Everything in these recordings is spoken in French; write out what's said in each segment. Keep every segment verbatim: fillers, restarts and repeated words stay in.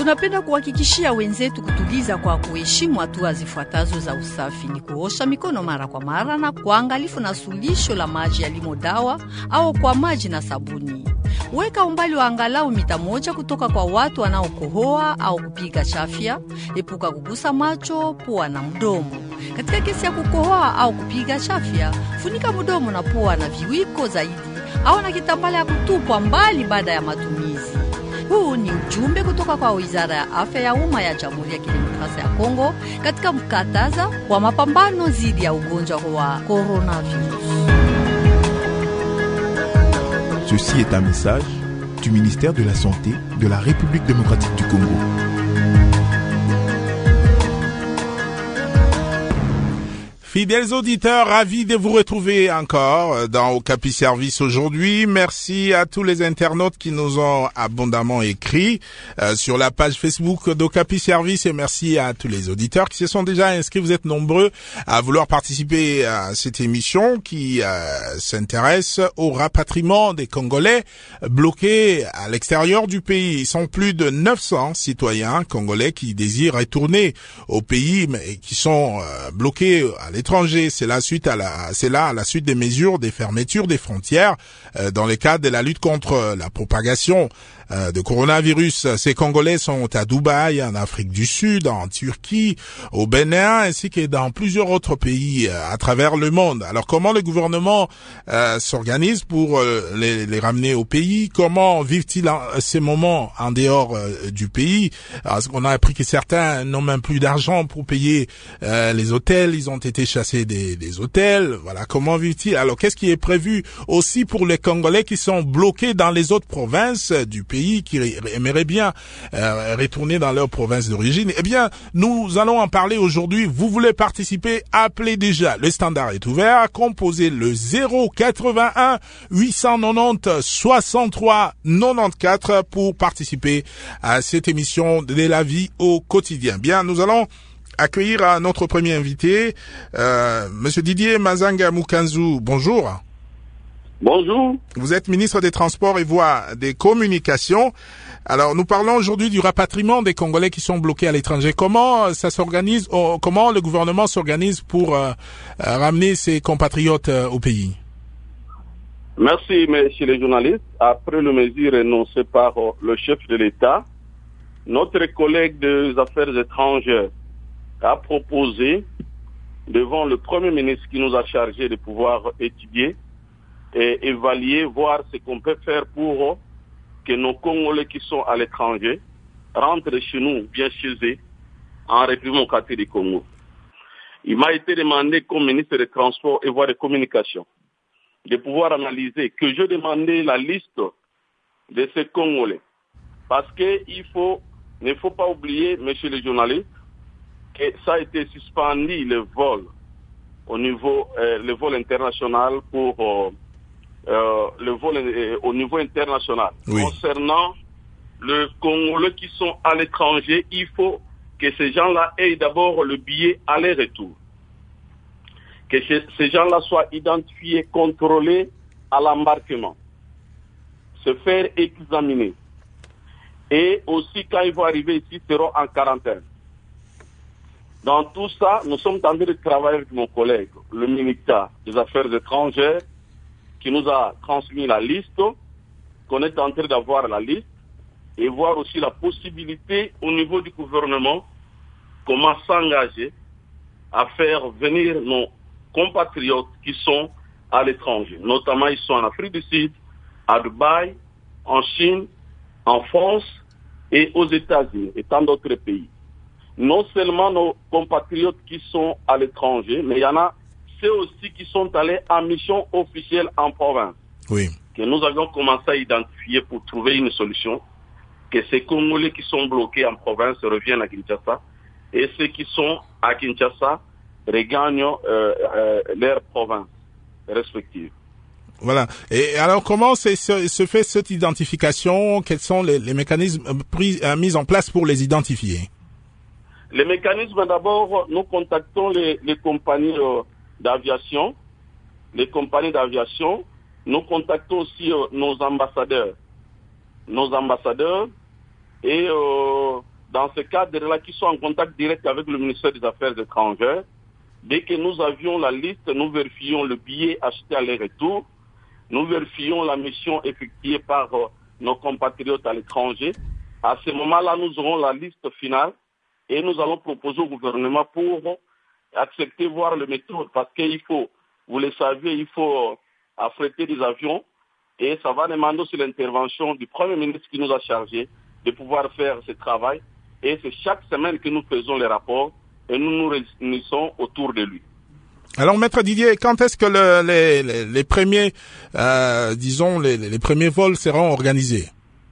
Tunapenda kuhakikishia wenzetu kutuliza kwa kuheshimu hatua zifuatazo za usafi: ni kuosha mikono mara kwa mara na kuangalifu na sulisho la maji yalimo dawa au kwa maji na sabuni. Weka umbali wa angalau mita moja kutoka kwa watu wanaokohoa au kupiga chafya. Epuka kugusa macho, pua na mdomo. Katika kesi ya kukohoa au kupiga chafya, funika mdomo na pua na viwiko zaidi au na kitambala ya kutupwa mbali baada ya matumizi. Huu ni ujumbe kutoka kwa Wizara ya Afya ya Umma ya Jamhuri ya Kidemokrasia ya Kongo katika mkataza wa mapambano dhidi ya ugonjwa wa coronavirus. Ceci est un message du ministère de la Santé de la République démocratique du Congo. Fidèles auditeurs, ravis de vous retrouver encore dans Okapi Service aujourd'hui. Merci à tous les internautes qui nous ont abondamment écrit euh, sur la page Facebook d'Okapi Service, et merci à tous les auditeurs qui se sont déjà inscrits. Vous êtes nombreux à vouloir participer à cette émission qui euh, s'intéresse au rapatriement des Congolais bloqués à l'extérieur du pays. Ils sont plus de neuf cents citoyens congolais qui désirent retourner au pays mais qui sont euh, bloqués à l'étranger. étranger. C'est la suite à la, c'est là à la suite des mesures des fermetures des frontières euh, dans le cadre de la lutte contre la propagation euh, de coronavirus. Ces Congolais sont à Dubaï, en Afrique du Sud, en Turquie, au Bénin, ainsi que dans plusieurs autres pays euh, à travers le monde. Alors, comment le gouvernement euh, s'organise pour euh, les, les ramener au pays? Comment vivent-ils en, ces moments en dehors euh, du pays? Parce qu'on a appris que certains n'ont même plus d'argent pour payer euh, les hôtels. Ils ont été chassés des, des hôtels. Voilà, comment vivent-ils? Alors, qu'est-ce qui est prévu aussi pour les Congolais qui sont bloqués dans les autres provinces du pays, qui aimeraient bien euh, retourner dans leur province d'origine? Eh bien, nous allons en parler aujourd'hui. Vous voulez participer? Appelez déjà. Le standard est ouvert. Composez le zéro quatre-vingt-un huit cent quatre-vingt-dix soixante-trois quatre-vingt-quatorze pour participer à cette émission de la vie au quotidien. Bien, nous allons accueillir à notre premier invité, euh, Monsieur Didier Mazanga Mukanzu. Bonjour. Bonjour. Vous êtes ministre des Transports et Voies des Communications. Alors, nous parlons aujourd'hui du rapatriement des Congolais qui sont bloqués à l'étranger. Comment ça s'organise, comment le gouvernement s'organise pour euh, ramener ses compatriotes euh, au pays? Merci, messieurs les journalistes. Après le mesure énoncée par le chef de l'État, notre collègue des Affaires étrangères a proposé devant le Premier ministre qui nous a chargé de pouvoir étudier et évaluer, voir ce qu'on peut faire pour que nos Congolais qui sont à l'étranger rentrent chez nous, bien chez eux, en République démocratique du Congo. Il m'a été demandé comme ministre des Transports et Voies de Communication de pouvoir analyser, que je demandais la liste de ces Congolais. Parce qu'il faut, ne faut pas oublier, messieurs les journalistes, que ça a été suspendu, le vol, au niveau, euh, le vol international pour, euh, euh, le vol euh, au niveau international. Oui. Concernant les Congolais qui sont à l'étranger, il faut que ces gens-là aient d'abord le billet aller-retour. Que ces gens-là soient identifiés, contrôlés à l'embarquement, se faire examiner. Et aussi, quand ils vont arriver ici, ils seront en quarantaine. Dans tout ça, nous sommes en train de travailler avec mon collègue, le ministère des Affaires étrangères, qui nous a transmis la liste, qu'on est en train d'avoir la liste, et voir aussi la possibilité au niveau du gouvernement, comment s'engager à faire venir nos compatriotes qui sont à l'étranger. Notamment, ils sont en Afrique du Sud, à Dubaï, en Chine, en France et aux États-Unis et tant d'autres pays. Non seulement nos compatriotes qui sont à l'étranger, mais il y en a ceux aussi qui sont allés en mission officielle en province. Oui. Que nous avions commencé à identifier pour trouver une solution, que ces Congolais qui sont bloqués en province reviennent à Kinshasa et ceux qui sont à Kinshasa regagnent euh, euh, leur province respective. Voilà. Et alors, comment se, se fait cette identification? Quels sont les, les mécanismes pris, euh, mis en place pour les identifier? Les mécanismes, d'abord, nous contactons les, les compagnies euh, d'aviation, les compagnies d'aviation. Nous contactons aussi euh, nos ambassadeurs, nos ambassadeurs, et euh, dans ce cadre-là, qui sont en contact direct avec le ministère des Affaires étrangères. Dès que nous avions la liste, nous vérifions le billet acheté à l'aller-retour, nous vérifions la mission effectuée par euh, nos compatriotes à l'étranger. À ce moment-là, nous aurons la liste finale et nous allons proposer au gouvernement pour accepter, voir le méthode, parce qu'il faut, vous le savez, il faut affréter des avions et ça va demander aussi l'intervention du Premier ministre qui nous a chargé de pouvoir faire ce travail. Et c'est chaque semaine que nous faisons les rapports et nous nous réunissons autour de lui. Alors, Maître Didier, quand est-ce que le, les, les, les premiers, euh, disons, les, les premiers vols seront organisés?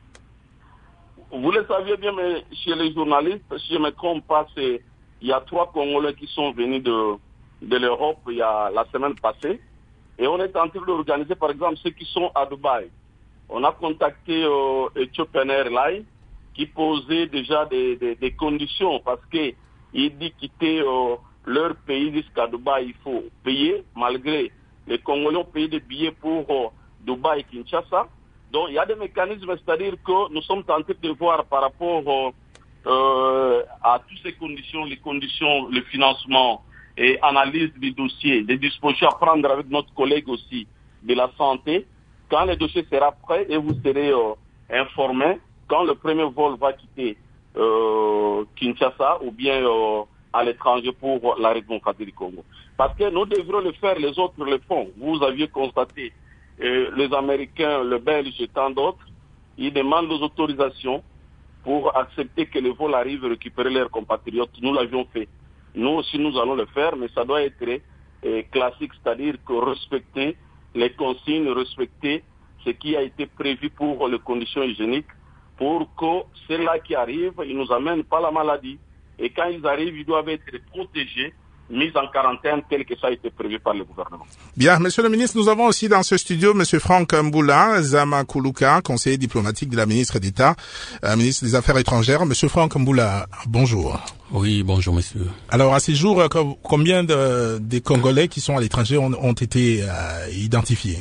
Vous le saviez bien, mais chez les journalistes, si je ne me trompe pas, c'est, il y a trois Congolais qui sont venus de, de l'Europe il y a la semaine passée. Et on est en train d'organiser, par exemple, ceux qui sont à Dubaï. On a contacté euh, Ethiopian Airlines qui posait déjà des, des, des conditions parce que il dit quitter euh, leur pays jusqu'à Dubaï, il faut payer, malgré les Congolais ont payé des billets pour euh, Dubaï et Kinshasa. Donc il y a des mécanismes, c'est-à-dire que nous sommes tentés de voir par rapport euh, euh, à toutes ces conditions, les conditions, le financement et analyse du dossier, des dispositions à prendre avec notre collègue aussi de la santé. Quand le dossier sera prêt et vous serez euh, informés, quand le premier vol va quitter euh, Kinshasa ou bien euh, à l'étranger pour la République du Congo. Parce que nous devrons le faire, les autres le font. Vous aviez constaté, euh, les Américains, les Belges et tant d'autres, ils demandent des autorisations pour accepter que le vol arrive récupérer leurs compatriotes. Nous l'avions fait. Nous aussi, nous allons le faire, mais ça doit être euh, classique, c'est-à-dire que respecter les consignes, respecter ce qui a été prévu pour les conditions hygiéniques, pour que ceux-là qui arrivent, ils ne nous amènent pas la maladie. Et quand ils arrivent, ils doivent être protégés, mis en quarantaine tel que ça a été prévu par le gouvernement. Bien, Monsieur le ministre, nous avons aussi dans ce studio Monsieur Franck Mboula Zamakuluka, conseiller diplomatique de la ministre d'État, euh, ministre des Affaires étrangères. Monsieur Franck Mboula, bonjour. Oui, bonjour monsieur. Alors à ces jours, combien de, des Congolais qui sont à l'étranger ont, ont été euh, identifiés?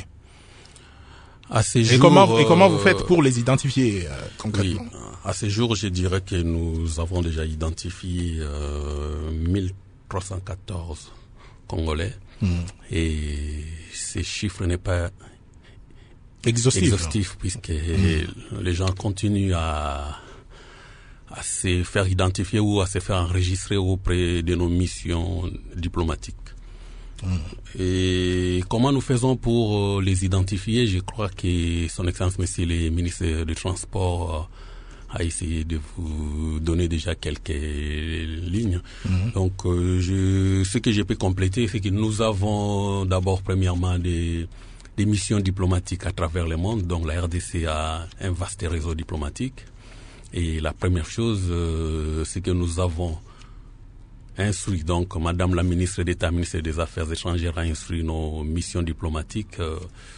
À ces et, jours, comment, et comment vous faites pour les identifier euh, concrètement? Oui, à ces jours, je dirais que nous avons déjà identifié euh, mille trois cent quatorze Congolais mmh. et ces chiffres n'est pas exhaustif, exhaustif puisque mmh. les gens continuent à, à se faire identifier ou à se faire enregistrer auprès de nos missions diplomatiques. Et comment nous faisons pour les identifier? Je crois que son Excellence Monsieur le ministre du Transport a essayé de vous donner déjà quelques lignes. Mm-hmm. Donc, euh, je, ce que je peux compléter, c'est que nous avons d'abord, premièrement, des, des missions diplomatiques à travers le monde. Donc, la R D C a un vaste réseau diplomatique. Et la première chose, euh, c'est que nous avons instruit, donc Madame la ministre d'État, ministre des Affaires étrangères, a instruit nos missions diplomatiques euh,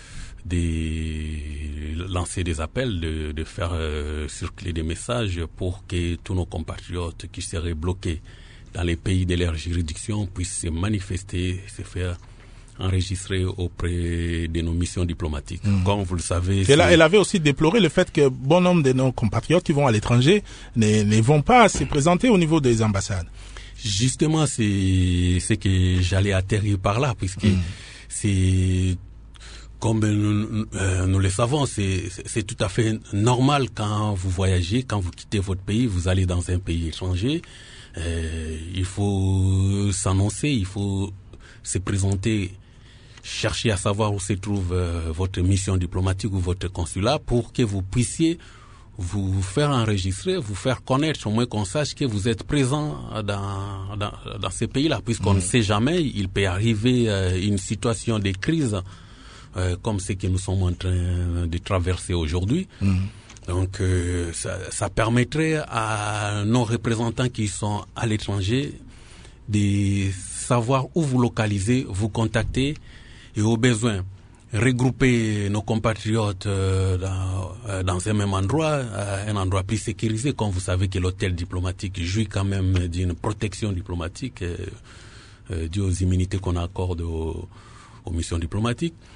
de lancer des appels, de, de faire euh, circuler des messages pour que tous nos compatriotes qui seraient bloqués dans les pays de leur juridiction puissent se manifester, se faire enregistrer auprès de nos missions diplomatiques. Mmh. Comme vous le savez... Elle, elle avait aussi déploré le fait que bon nombre de nos compatriotes qui vont à l'étranger ne, ne vont pas se présenter au niveau des ambassades. Justement, c'est ce que j'allais atterrir par là, puisque mmh. c'est... Comme nous, euh, nous le savons, c'est, c'est tout à fait normal quand vous voyagez, quand vous quittez votre pays, vous allez dans un pays étranger. Euh, il faut s'annoncer, il faut se présenter, chercher à savoir où se trouve euh, votre mission diplomatique ou votre consulat pour que vous puissiez vous faire enregistrer, vous faire connaître, au moins qu'on sache que vous êtes présent dans, dans, dans ces pays-là, puisqu'on mmh. ne sait jamais, il peut arriver euh, une situation de crise Euh, comme ce que nous sommes en train de traverser aujourd'hui. Mmh. Donc, euh, ça, ça permettrait à nos représentants qui sont à l'étranger de savoir où vous localiser, vous contacter et au besoin regrouper nos compatriotes euh, dans, euh, dans un même endroit, euh, un endroit plus sécurisé. Comme vous savez que l'hôtel diplomatique jouit quand même d'une protection diplomatique euh, euh, due aux immunités qu'on accorde aux, aux missions diplomatiques.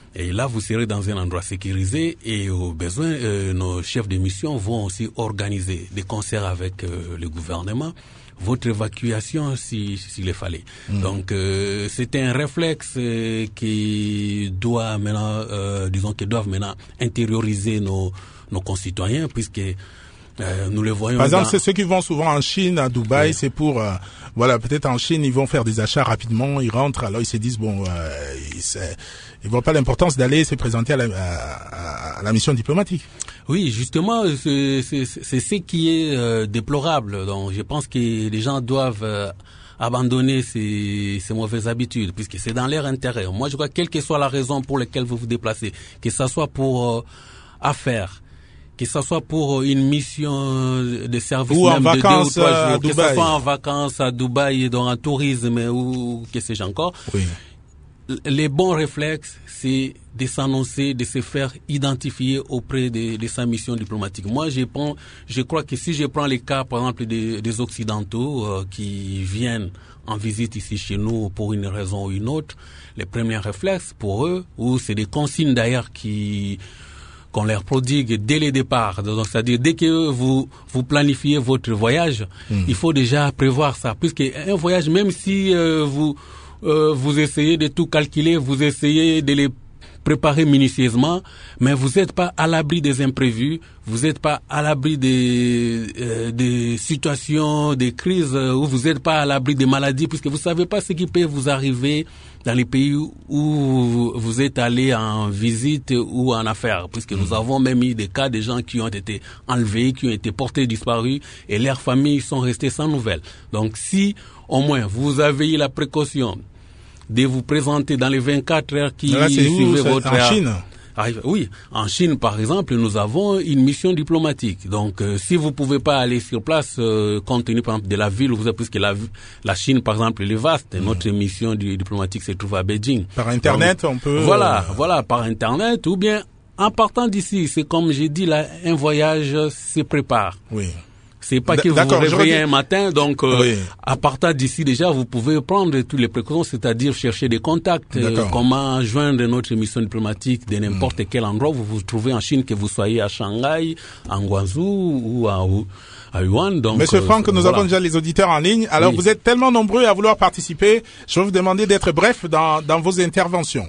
Et là, vous serez dans un endroit sécurisé et au besoin, euh, nos chefs de mission vont aussi organiser des concerts avec euh, le gouvernement, votre évacuation si s'il le fallait. Mmh. Donc, euh, c'était un réflexe euh, qui doit maintenant, euh, disons, qui doivent maintenant intérioriser nos nos concitoyens, puisque Euh, nous le voyons. Par exemple, dans... c'est ceux qui vont souvent en Chine, à Dubaï, oui. c'est pour, euh, voilà, peut-être en Chine, ils vont faire des achats rapidement, ils rentrent, alors ils se disent, bon, euh, ils, ils voient pas l'importance d'aller se présenter à la, à, à la mission diplomatique. Oui, justement, c'est, c'est, c'est ce qui est euh, déplorable. Donc, je pense que les gens doivent euh, abandonner ces, ces mauvaises habitudes, puisque c'est dans leur intérêt. Moi, je crois que quelle que soit la raison pour laquelle vous vous déplacez, que ça soit pour euh, affaires, que ce soit pour une mission de service ou même en de vacances deux ou trois jours, à que Dubaï. ce soit en vacances à Dubaï, dans un tourisme ou que sais-je encore. Oui. Les bons réflexes, c'est de s'annoncer, de se faire identifier auprès de, de sa mission diplomatique. Moi, je prends, je crois que si je prends les cas, par exemple, des, des Occidentaux euh, qui viennent en visite ici chez nous pour une raison ou une autre, les premiers réflexes pour eux, ou c'est des consignes d'ailleurs qui qu'on leur prodigue dès le départ. Donc, c'est-à-dire, dès que vous, vous planifiez votre voyage, mmh. il faut déjà prévoir ça. Puisque un voyage, même si euh, vous, euh, vous essayez de tout calculer, vous essayez de les préparer minutieusement, mais vous n'êtes pas à l'abri des imprévus, vous n'êtes pas à l'abri des, euh, des situations, des crises, ou vous n'êtes pas à l'abri des maladies, puisque vous ne savez pas ce qui peut vous arriver dans les pays où vous êtes allé en visite ou en affaires, puisque mmh. nous avons même eu des cas de gens qui ont été enlevés, qui ont été portés disparus, et leurs familles sont restées sans nouvelles. Donc si au moins vous avez eu la précaution de vous présenter dans les vingt-quatre heures qui là, suivaient votre... En Chine. Oui, en Chine, par exemple, nous avons une mission diplomatique. Donc, euh, si vous pouvez pas aller sur place, euh, compte tenu, par exemple, de la ville où vous êtes, puisque la, la Chine, par exemple, elle est vaste, mmh. notre mission du, diplomatique se trouve à Beijing. Par Internet, donc, on peut... Voilà, euh... voilà, par Internet, ou bien, en partant d'ici, c'est comme j'ai dit, là, un voyage se prépare. Oui. C'est pas que vous vous réveillez un matin, donc euh, oui. à partir d'ici déjà, vous pouvez prendre toutes les précautions, c'est-à-dire chercher des contacts, euh, comment joindre notre mission diplomatique de n'importe mmh. quel endroit où vous vous trouvez en Chine, que vous soyez à Shanghai, à Guangzhou ou à, à Yuan. Donc, Monsieur Franck, euh, nous voilà. avons déjà les auditeurs en ligne. Alors, oui. vous êtes tellement nombreux à vouloir participer, je vais vous demander d'être bref dans, dans vos interventions.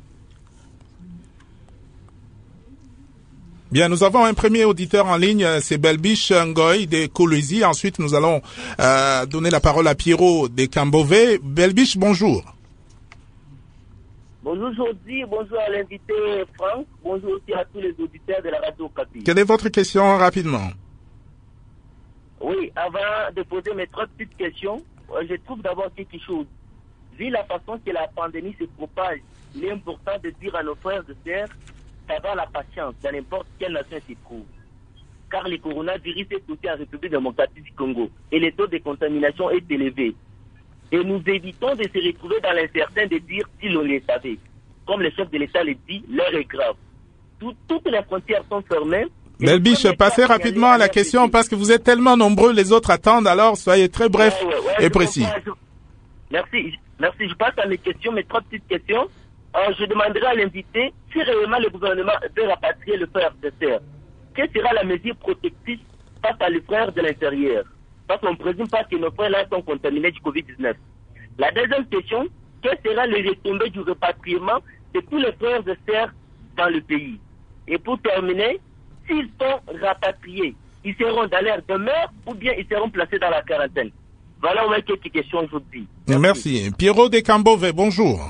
Bien, nous avons un premier auditeur en ligne, c'est Belbiche Ngoy de Kolwezi. Ensuite, nous allons euh, donner la parole à Pierrot de Cambové. Belbiche, bonjour. Bonjour Jody, bonjour à l'invité Franck, bonjour aussi à tous les auditeurs de la radio Okapi. Quelle est votre question rapidement? Oui, avant de poser mes trois petites questions, je trouve d'abord quelque chose. Vu la façon que la pandémie se propage, il est important de dire à nos frères et sœurs d'avoir la patience dans n'importe quelle nation s'y trouve. Car le coronavirus est aussi en République démocratique du Congo et le taux de contamination est élevé. Et nous évitons de se retrouver dans l'incertain de dire si l'on le savait. Comme le chef de l'État le dit, l'heure est grave. Tout, toutes les frontières sont fermées. Belbiche, passez rapidement à la question parce que vous êtes tellement nombreux, les autres attendent, alors soyez très bref ouais, ouais, ouais, et précis. Je... Merci, merci. Je passe à mes questions, mes trois petites questions. Euh, je demanderai à l'invité si réellement le gouvernement veut rapatrier le frère de terre. Quelle sera la mesure protectrice face à les frères de l'intérieur? Parce qu'on ne présume pas que nos frères-là sont contaminés du covid dix-neuf. La deuxième question, quelle sera le retombée du rapatriement de tous les frères et sœurs dans le pays? Et pour terminer, s'ils sont rapatriés, ils seront dans l'air demeure ou bien ils seront placés dans la quarantaine? Voilà au moins quelques questions aujourd'hui. Merci. Merci. Pierrot de Cambové, bonjour.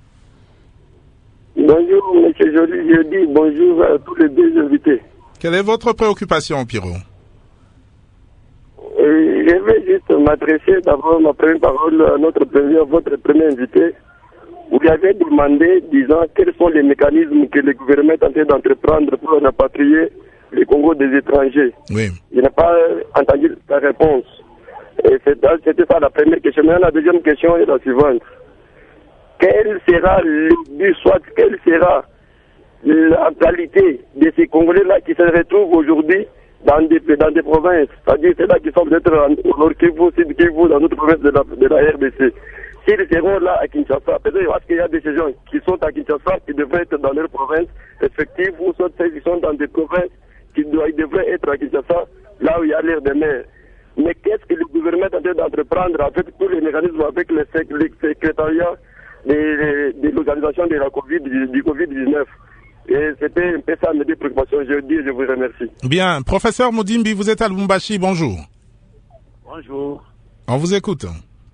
Bonjour, M. Joly, je dis bonjour à tous les deux invités. Quelle est votre préoccupation, Pierrot? Euh, je vais juste m'adresser d'abord ma première parole à notre premier, votre premier invité. Vous lui avez demandé, disant, quels sont les mécanismes que le gouvernement est en train d'entreprendre pour rapatrier le Congo des étrangers. Oui. Je n'ai pas entendu ta réponse. Et c'était ça la première question. Maintenant, la deuxième question est la suivante. Quel sera le but, soit quelle sera la qualité de ces Congolais-là qui se retrouvent aujourd'hui dans des, dans des provinces, c'est-à-dire ceux-là qui sont peut-être au Nord Kivu, Sud Kivu, dans d'autres provinces de la, de la R D C. s'ils seront là à Kinshasa, peut-être parce qu'il y a des gens qui sont à Kinshasa qui devraient être dans leur province effective, ou soit ceux qui sont dans des provinces qui doivent, ils devraient être à Kinshasa, là où il y a l'air de mer. Mais qu'est-ce que le gouvernement est en train d'entreprendre avec tous les mécanismes, avec le secrétariat de, de l'organisation de la COVID, du covid dix-neuf? Et c'était un peu ça mes deux préoccupations. Je dis, je vous remercie. Bien. Professeur Moudimbi, vous êtes à Lubumbashi, bonjour. Bonjour. On vous écoute.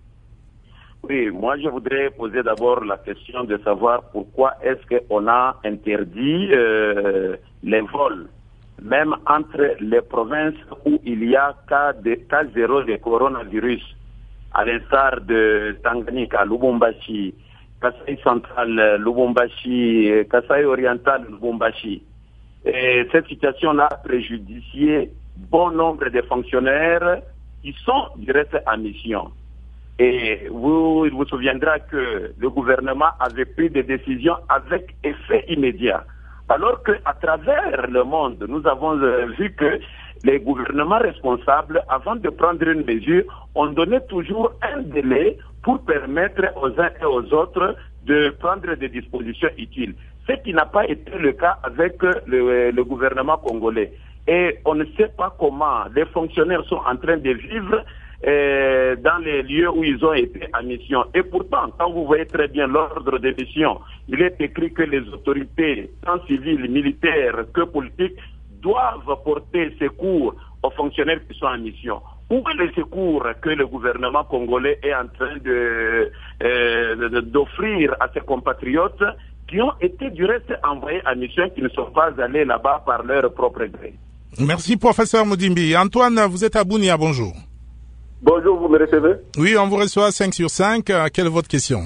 Oui, moi je voudrais poser d'abord la question de savoir pourquoi est-ce qu'on a interdit euh, les vols, même entre les provinces où il y a cas, de, cas zéro de coronavirus, à l'instar de Tanganyika, Lubumbashi, Kasai central, Lubumbashi, Kasai oriental, Lubumbashi. Et cette situation-là a préjudicié bon nombre de fonctionnaires qui sont du reste en mission. Et vous, il vous souviendra que le gouvernement avait pris des décisions avec effet immédiat. Alors qu'à travers le monde, nous avons vu que les gouvernements responsables, avant de prendre une mesure, ont donné toujours un délai pour permettre aux uns et aux autres de prendre des dispositions utiles. Ce qui n'a pas été le cas avec le, le gouvernement congolais. Et on ne sait pas comment les fonctionnaires sont en train de vivre euh, dans les lieux où ils ont été en mission. Et pourtant, quand vous voyez très bien l'ordre de mission, il est écrit que les autorités, tant civiles, militaires que politiques, doivent porter secours aux fonctionnaires qui sont en mission. Où est le secours que le gouvernement congolais est en train de, euh, d'offrir à ses compatriotes qui ont été du reste envoyés en mission, qui ne sont pas allés là-bas par leur propre gré? Merci, professeur Moudimbi. Antoine, vous êtes à Bunia, bonjour. Bonjour, vous me recevez? Oui, on vous reçoit cinq sur cinq. Quelle est votre question?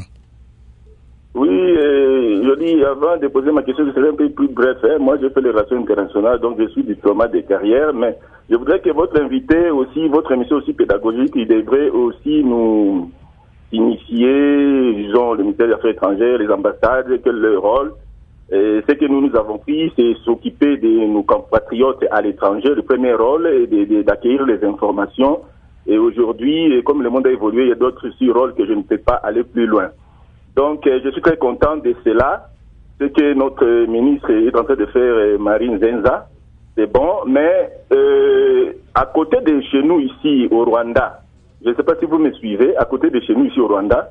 Oui, euh, je dis, avant de poser ma question, je serai un peu plus bref. Hein. Moi, j'ai fait les relations internationales, donc je suis diplomate de carrière, mais je voudrais que votre invité aussi, votre émission aussi pédagogique, il devrait aussi nous initier, disons, le ministère des Affaires étrangères, les ambassades, quel est leur rôle. Et ce que nous, nous avons pris, c'est s'occuper de nos compatriotes à l'étranger. Le premier rôle est de, de, d'accueillir les informations. Et aujourd'hui, comme le monde a évolué, il y a d'autres aussi rôles que je ne peux pas aller plus loin. Donc, je suis très content de cela. Ce que notre ministre est en train de faire, Marine Zenza, c'est bon. Mais euh, à côté de chez nous ici au Rwanda, je ne sais pas si vous me suivez, à côté de chez nous ici au Rwanda.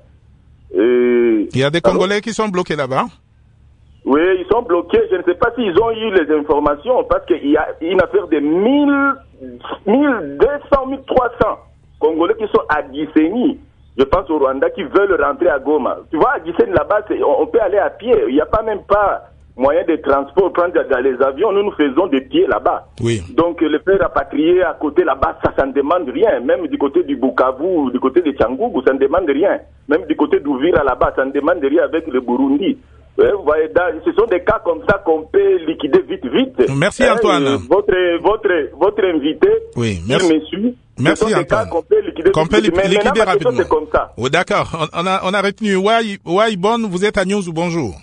Euh, il y a des Congolais qui sont bloqués là-bas? Oui, ils sont bloqués. Je ne sais pas s'ils ont eu les informations parce qu'il y a une affaire de mille, mille deux cents, mille trois cents Congolais qui sont à Gisenyi. Je pense au Rwanda qui veulent rentrer à Goma. Tu vois, à Gisenyi là-bas, on, on peut aller à pied. Il n'y a pas même pas moyen de transport, prendre dans les avions. Nous, nous faisons des pieds là-bas. Oui. Donc, le faire rapatrier à côté là-bas, ça, ça ne demande rien. Même du côté du Bukavu, du côté de Tchangougou, ça ne demande rien. Même du côté d'Ouvira là-bas, ça ne demande rien avec le Burundi. Ouais, vous voyez, dans, ce sont des cas comme ça qu'on peut liquider vite, vite. Merci Antoine. Euh, votre, votre, votre invité, oui, merci. il me suit. Merci Antoine. Cas qu'on peut liquider, qu'on peut liquider, liquider rapidement. C'est comme ça. Oh, d'accord. On, on a, on a retenu. Wai, Wai Bon, vous êtes à News ou bonjour.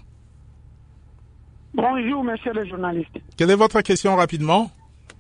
Bonjour, monsieur le journaliste. Quelle est votre question rapidement?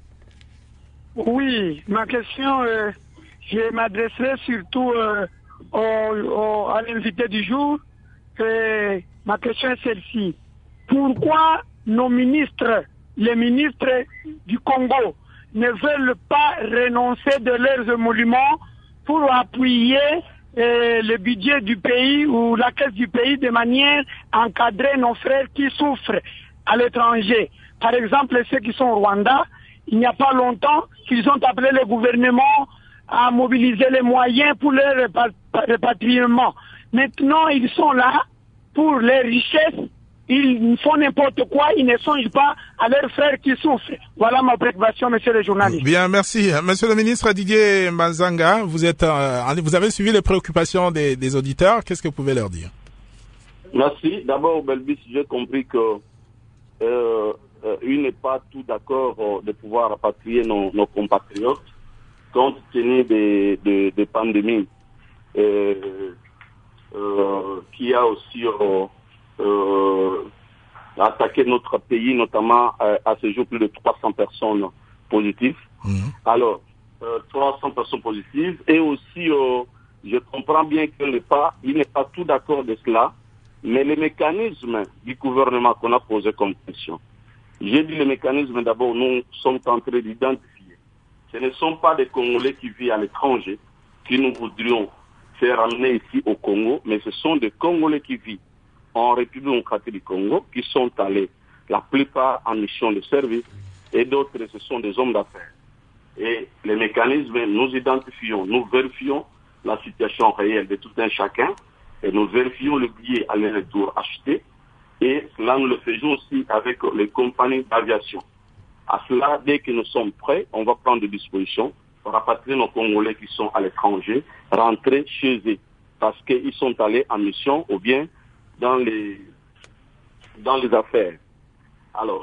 Oui, ma question, euh, je m'adresserai surtout euh, au, au, à l'invité du jour. Et ma question est celle-ci. Pourquoi nos ministres, les ministres du Congo, ne veulent pas renoncer de leurs émoluments pour appuyer euh, le budget du pays ou la caisse du pays de manière à encadrer nos frères qui souffrent à l'étranger? Par exemple, ceux qui sont au Rwanda, il n'y a pas longtemps qu'ils ont appelé le gouvernement à mobiliser les moyens pour leur répatriement. Maintenant, ils sont là pour les richesses, ils font n'importe quoi, ils ne songent pas à leurs frères qui souffrent. Voilà ma préoccupation, monsieur le journaliste. Bien, merci. Monsieur le ministre Didier Manzanga, vous êtes, euh, vous avez suivi les préoccupations des, des auditeurs. Qu'est-ce que vous pouvez leur dire? Merci. D'abord, Belbis, j'ai compris que euh, euh, il n'est pas tout d'accord euh, de pouvoir rapatrier nos, nos compatriotes compte tenu des, des, des pandémies euh, euh, qui a aussi euh, euh, attaqué notre pays, notamment euh, à ce jour plus de trois cents personnes positives. Mmh. Alors, euh, trois cents personnes positives et aussi euh, je comprends bien qu'il n'est pas, il n'est pas tout d'accord de cela, mais les mécanismes du gouvernement qu'on a posé comme question, j'ai dit les mécanismes d'abord, nous sommes en train d'identifier. Ce ne sont pas des Congolais qui vivent à l'étranger, que nous voudrions faire amener ici au Congo, mais ce sont des Congolais qui vivent en République démocratique du Congo, qui sont allés, la plupart en mission de service, et d'autres, ce sont des hommes d'affaires. Et les mécanismes, nous identifions, nous vérifions la situation réelle de tout un chacun, et nous vérifions le billet aller-retour acheté, et cela nous le faisons aussi avec les compagnies d'aviation. À cela, dès que nous sommes prêts, on va prendre des dispositions pour rapatrier nos Congolais qui sont à l'étranger, rentrer chez eux, parce qu'ils sont allés en mission ou bien dans les, dans les affaires. Alors,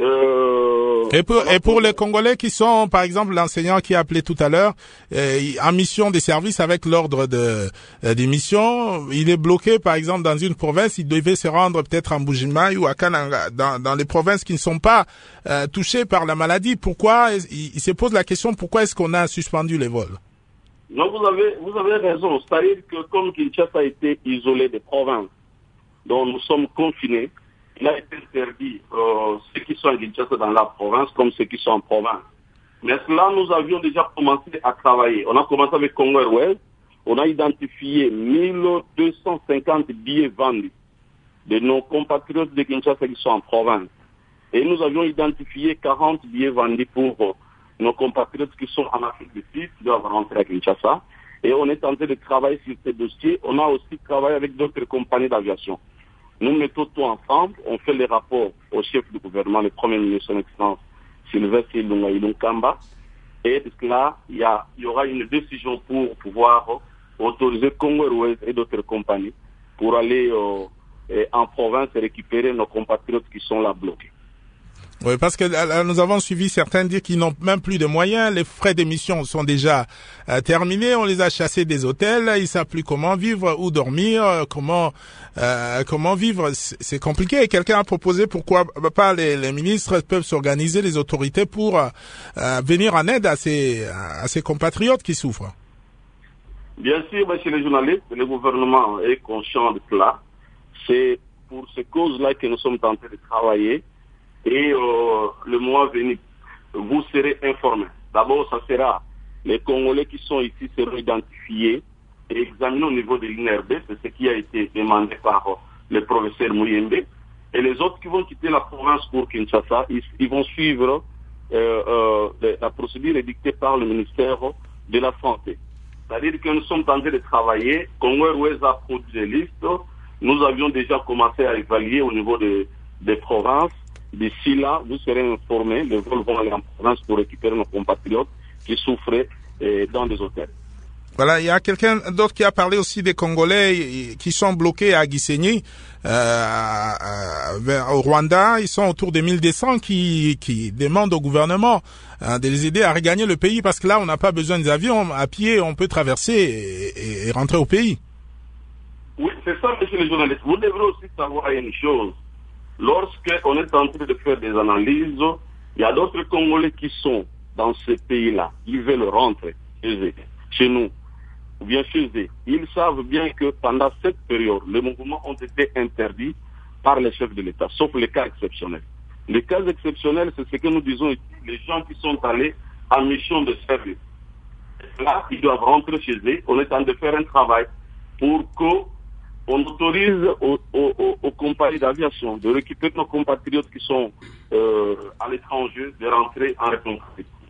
Euh, et pour, et pour les Congolais qui sont, par exemple, l'enseignant qui a appelé tout à l'heure, euh, en mission de service avec l'ordre de euh, des missions, il est bloqué, par exemple, dans une province, il devait se rendre peut-être en Bujimaï ou à Kananga, dans, dans les provinces qui ne sont pas euh, touchées par la maladie. Pourquoi il, il se pose la question, pourquoi est-ce qu'on a suspendu les vols? Non, vous avez, vous avez raison. C'est-à-dire que comme Kinshasa a été isolé des provinces dont nous sommes confinés, il a été interdit euh, ceux qui sont à Kinshasa dans la province comme ceux qui sont en province. Mais là, nous avions déjà commencé à travailler. On a commencé avec Congo Airways. On a identifié mille deux cent cinquante billets vendus de nos compatriotes de Kinshasa qui sont en province. Et nous avions identifié quarante billets vendus pour euh, nos compatriotes qui sont en Afrique du Sud, qui doivent rentrer à Kinshasa. Et on est en train de travailler sur ces dossiers. On a aussi travaillé avec d'autres compagnies d'aviation. Nous mettons tout ensemble, on fait les rapports au chef du gouvernement, le Premier ministre, son Excellence Sylvestre Ilunga Ilunkamba, et là, il y, a, il y aura une décision pour pouvoir autoriser Congo Airways et d'autres compagnies pour aller euh, en province et récupérer nos compatriotes qui sont là bloqués. Oui, parce que là, nous avons suivi certains dire qu'ils n'ont même plus de moyens, les frais d'émission sont déjà euh, terminés, on les a chassés des hôtels, ils savent plus comment vivre, où dormir, comment euh, comment vivre, c'est compliqué. Et quelqu'un a proposé pourquoi pas les, les ministres peuvent s'organiser, les autorités pour euh, venir en aide à ces à ces compatriotes qui souffrent. Bien sûr, monsieur les journalistes, le gouvernement est conscient de cela. C'est pour ces causes-là que nous sommes en train de travailler. Et euh, le mois venu, vous serez informés. D'abord, ça sera les Congolais qui sont ici seront identifiés et examinés au niveau de l'I N R B. C'est ce qui a été demandé par euh, le professeur Mouyembe. Et les autres qui vont quitter la province pour Kinshasa, ils, ils vont suivre euh, euh, la procédure édictée par le ministère de la Santé. C'est-à-dire que nous sommes en train de travailler. Congo Airways a produit des listes. Nous avions déjà commencé à évaluer au niveau de, des provinces. D'ici là, vous serez informés, les vols vont aller en province pour récupérer nos compatriotes qui souffraient euh, dans des hôtels. Voilà, il y a quelqu'un d'autre qui a parlé aussi des Congolais qui sont bloqués à Gisenyi, euh, vers, au Rwanda. Ils sont autour de mille deux cents qui, qui demandent au gouvernement euh, de les aider à regagner le pays parce que là, on n'a pas besoin des avions. À pied, on peut traverser et, et, et rentrer au pays. Oui, c'est ça, monsieur le journaliste. Vous devrez aussi savoir une chose. Lorsqu'on est en train de faire des analyses, il y a d'autres Congolais qui sont dans ces pays-là. Ils veulent rentrer chez eux, chez nous, ou bien chez eux. Ils savent bien que pendant cette période, les mouvements ont été interdits par les chefs de l'État, sauf les cas exceptionnels. Les cas exceptionnels, c'est ce que nous disons ici, les gens qui sont allés en mission de service. Là, ils doivent rentrer chez eux. On est en train de faire un travail pour que on autorise aux, aux, aux compagnies d'aviation de récupérer nos compatriotes qui sont euh, à l'étranger, de rentrer en République.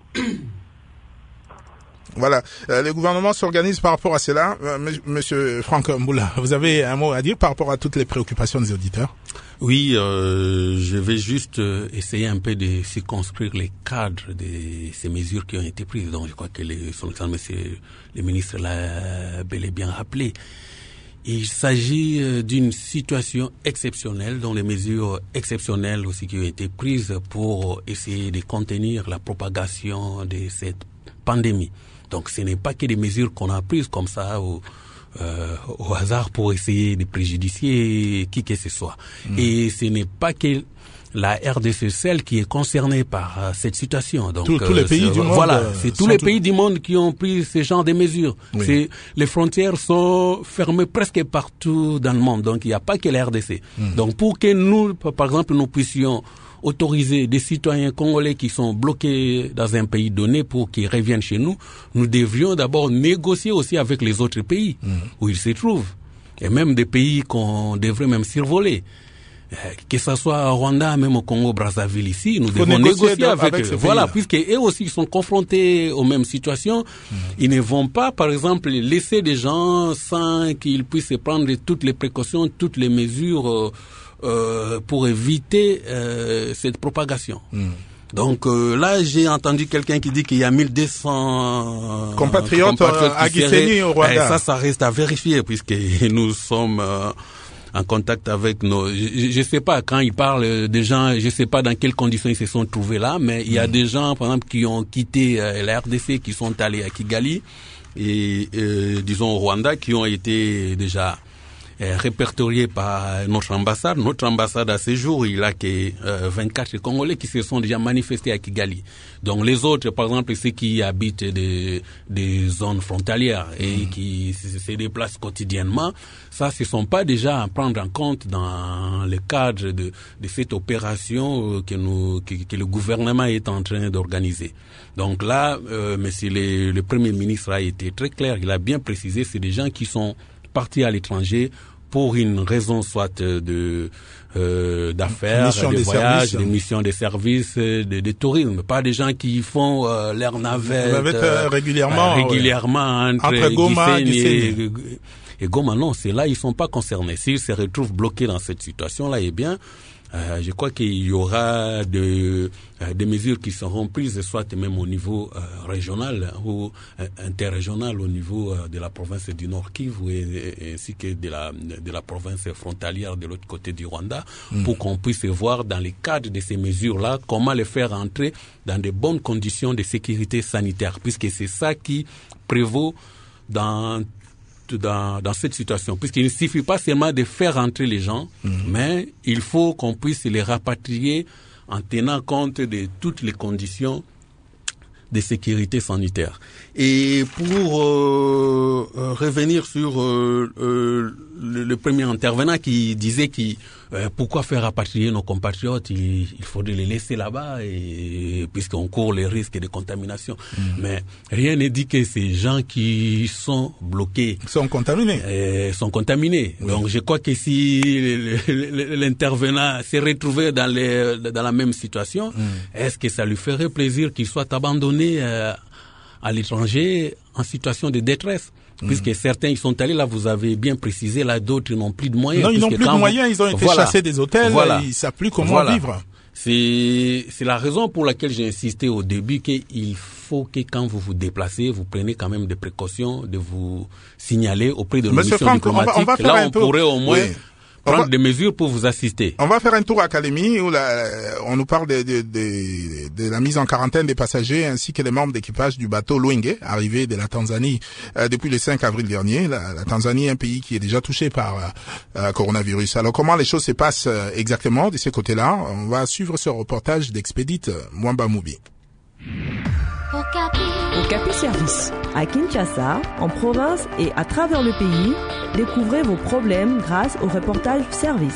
Voilà, euh, le gouvernement s'organise par rapport à cela. Euh, Monsieur Franck Mboula, vous avez un mot à dire par rapport à toutes les préoccupations des auditeurs? Oui, euh, je vais juste essayer un peu de circonscrire les cadres de ces mesures qui ont été prises. Donc je crois que les, son excellence, monsieur le ministre l'a bel et bien rappelé. Il s'agit d'une situation exceptionnelle, dont les mesures exceptionnelles aussi qui ont été prises pour essayer de contenir la propagation de cette pandémie. Donc ce n'est pas que des mesures qu'on a prises comme ça, ou euh, au hasard pour essayer de préjudicier qui que ce soit. Mmh. Et ce n'est pas que la R D C seule qui est concernée par euh, cette situation. Donc tous, tous les pays du monde. Voilà, c'est tous les tout... pays du monde qui ont pris ce genre de mesures. Oui. C'est les frontières sont fermées presque partout dans le monde. Donc il n'y a pas que la R D C. Mmh. Donc pour que nous, par exemple, nous puissions autoriser des citoyens congolais qui sont bloqués dans un pays donné pour qu'ils reviennent chez nous, nous devrions d'abord négocier aussi avec les autres pays mmh. où ils se trouvent. Et même des pays qu'on devrait même survoler. Que ce soit au Rwanda, même au Congo, Brazzaville ici, nous devons négocier, négocier avec, avec eux. Voilà, puisque eux aussi sont confrontés aux mêmes situations. Mmh. Ils ne vont pas, par exemple, laisser des gens sans qu'ils puissent prendre toutes les précautions, toutes les mesures euh, euh, pour éviter euh, cette propagation. Mmh. Donc euh, là, j'ai entendu quelqu'un qui dit qu'il y a mille deux cents euh, compatriotes, compatriotes à Gisenyi au Rwanda. Et ça, ça reste à vérifier, puisque nous sommes euh, en contact avec nos... Je ne sais pas, quand ils parlent des gens, je ne sais pas dans quelles conditions ils se sont trouvés là, mais il y a mmh. des gens, par exemple, qui ont quitté euh, la R D C, qui sont allés à Kigali, et euh, disons au Rwanda, qui ont été déjà euh, répertoriés par notre ambassade. Notre ambassade, à ce jour, il a que euh, vingt-quatre Congolais qui se sont déjà manifestés à Kigali. Donc les autres, par exemple, ceux qui habitent des, des zones frontalières et mmh. qui se déplacent quotidiennement, ça, ce ne sont pas déjà à prendre en compte dans le cadre de, de cette opération que, nous, que, que le gouvernement est en train d'organiser. Donc là, euh, monsieur le, le Premier ministre a été très clair, il a bien précisé, c'est des gens qui sont partis à l'étranger pour une raison soit de euh, d'affaires, de voyages, de missions de services, de, de tourisme. Pas des gens qui font euh, leur navette, navette euh, régulièrement, euh, régulièrement ouais. entre, entre Goma, Gisenyi et, et Goma. Non, c'est là ils sont pas concernés. S'ils se retrouvent bloqués dans cette situation-là, eh bien, Euh, je crois qu'il y aura de, euh, des mesures qui seront prises, soit même au niveau euh, régional ou euh, interrégional, au niveau euh, de la province du Nord Kivu et, et, ainsi que de la, de la province frontalière de l'autre côté du Rwanda, mmh. pour qu'on puisse voir dans le cadre de ces mesures-là comment les faire entrer dans de bonnes conditions de sécurité sanitaire, puisque c'est ça qui prévaut dans Dans, dans cette situation, puisqu'il ne suffit pas seulement de faire entrer les gens, mmh. mais il faut qu'on puisse les rapatrier en tenant compte de toutes les conditions de sécurité sanitaire. Et pour euh, euh, revenir sur euh, euh, le, le premier intervenant qui disait qui euh, pourquoi faire rapatrier nos compatriotes, il, il faudrait les laisser là-bas et puisqu'on court les risques de contamination. Mmh. Mais rien ne dit que ces gens qui sont bloqués sont contaminés. Euh, sont contaminés. Oui. Donc je crois que si l'intervenant s'est retrouvé dans les dans la même situation, mmh. est-ce que ça lui ferait plaisir qu'il soit abandonné euh, à l'étranger en situation de détresse? Puisque mmh. certains, ils sont allés là, vous avez bien précisé, là, d'autres n'ont plus de moyens. Non, ils n'ont plus de moyens, vous... ils ont été voilà. chassés des hôtels, voilà. ils ne savent plus comment voilà. vivre. C'est, c'est la raison pour laquelle j'ai insisté au début qu'il faut que quand vous vous déplacez, vous preniez quand même des précautions de vous signaler auprès de nos missions Franck, diplomatiques. On va, on va faire là, un on peu... pourrait au moins... Oui. prendre va, des mesures pour vous assister. On va faire un tour à Kalemi où la, on nous parle de, de, de, de la mise en quarantaine des passagers ainsi que les membres d'équipage du bateau Lwenge, arrivé de la Tanzanie euh, depuis le cinq avril dernier. La, la Tanzanie est un pays qui est déjà touché par euh, coronavirus. Alors comment les choses se passent euh, exactement de ce côté-là? On va suivre ce reportage d'Expédite Mwamba Moubi. Okapi Service. À Kinshasa, en province et à travers le pays, découvrez vos problèmes grâce au reportage service.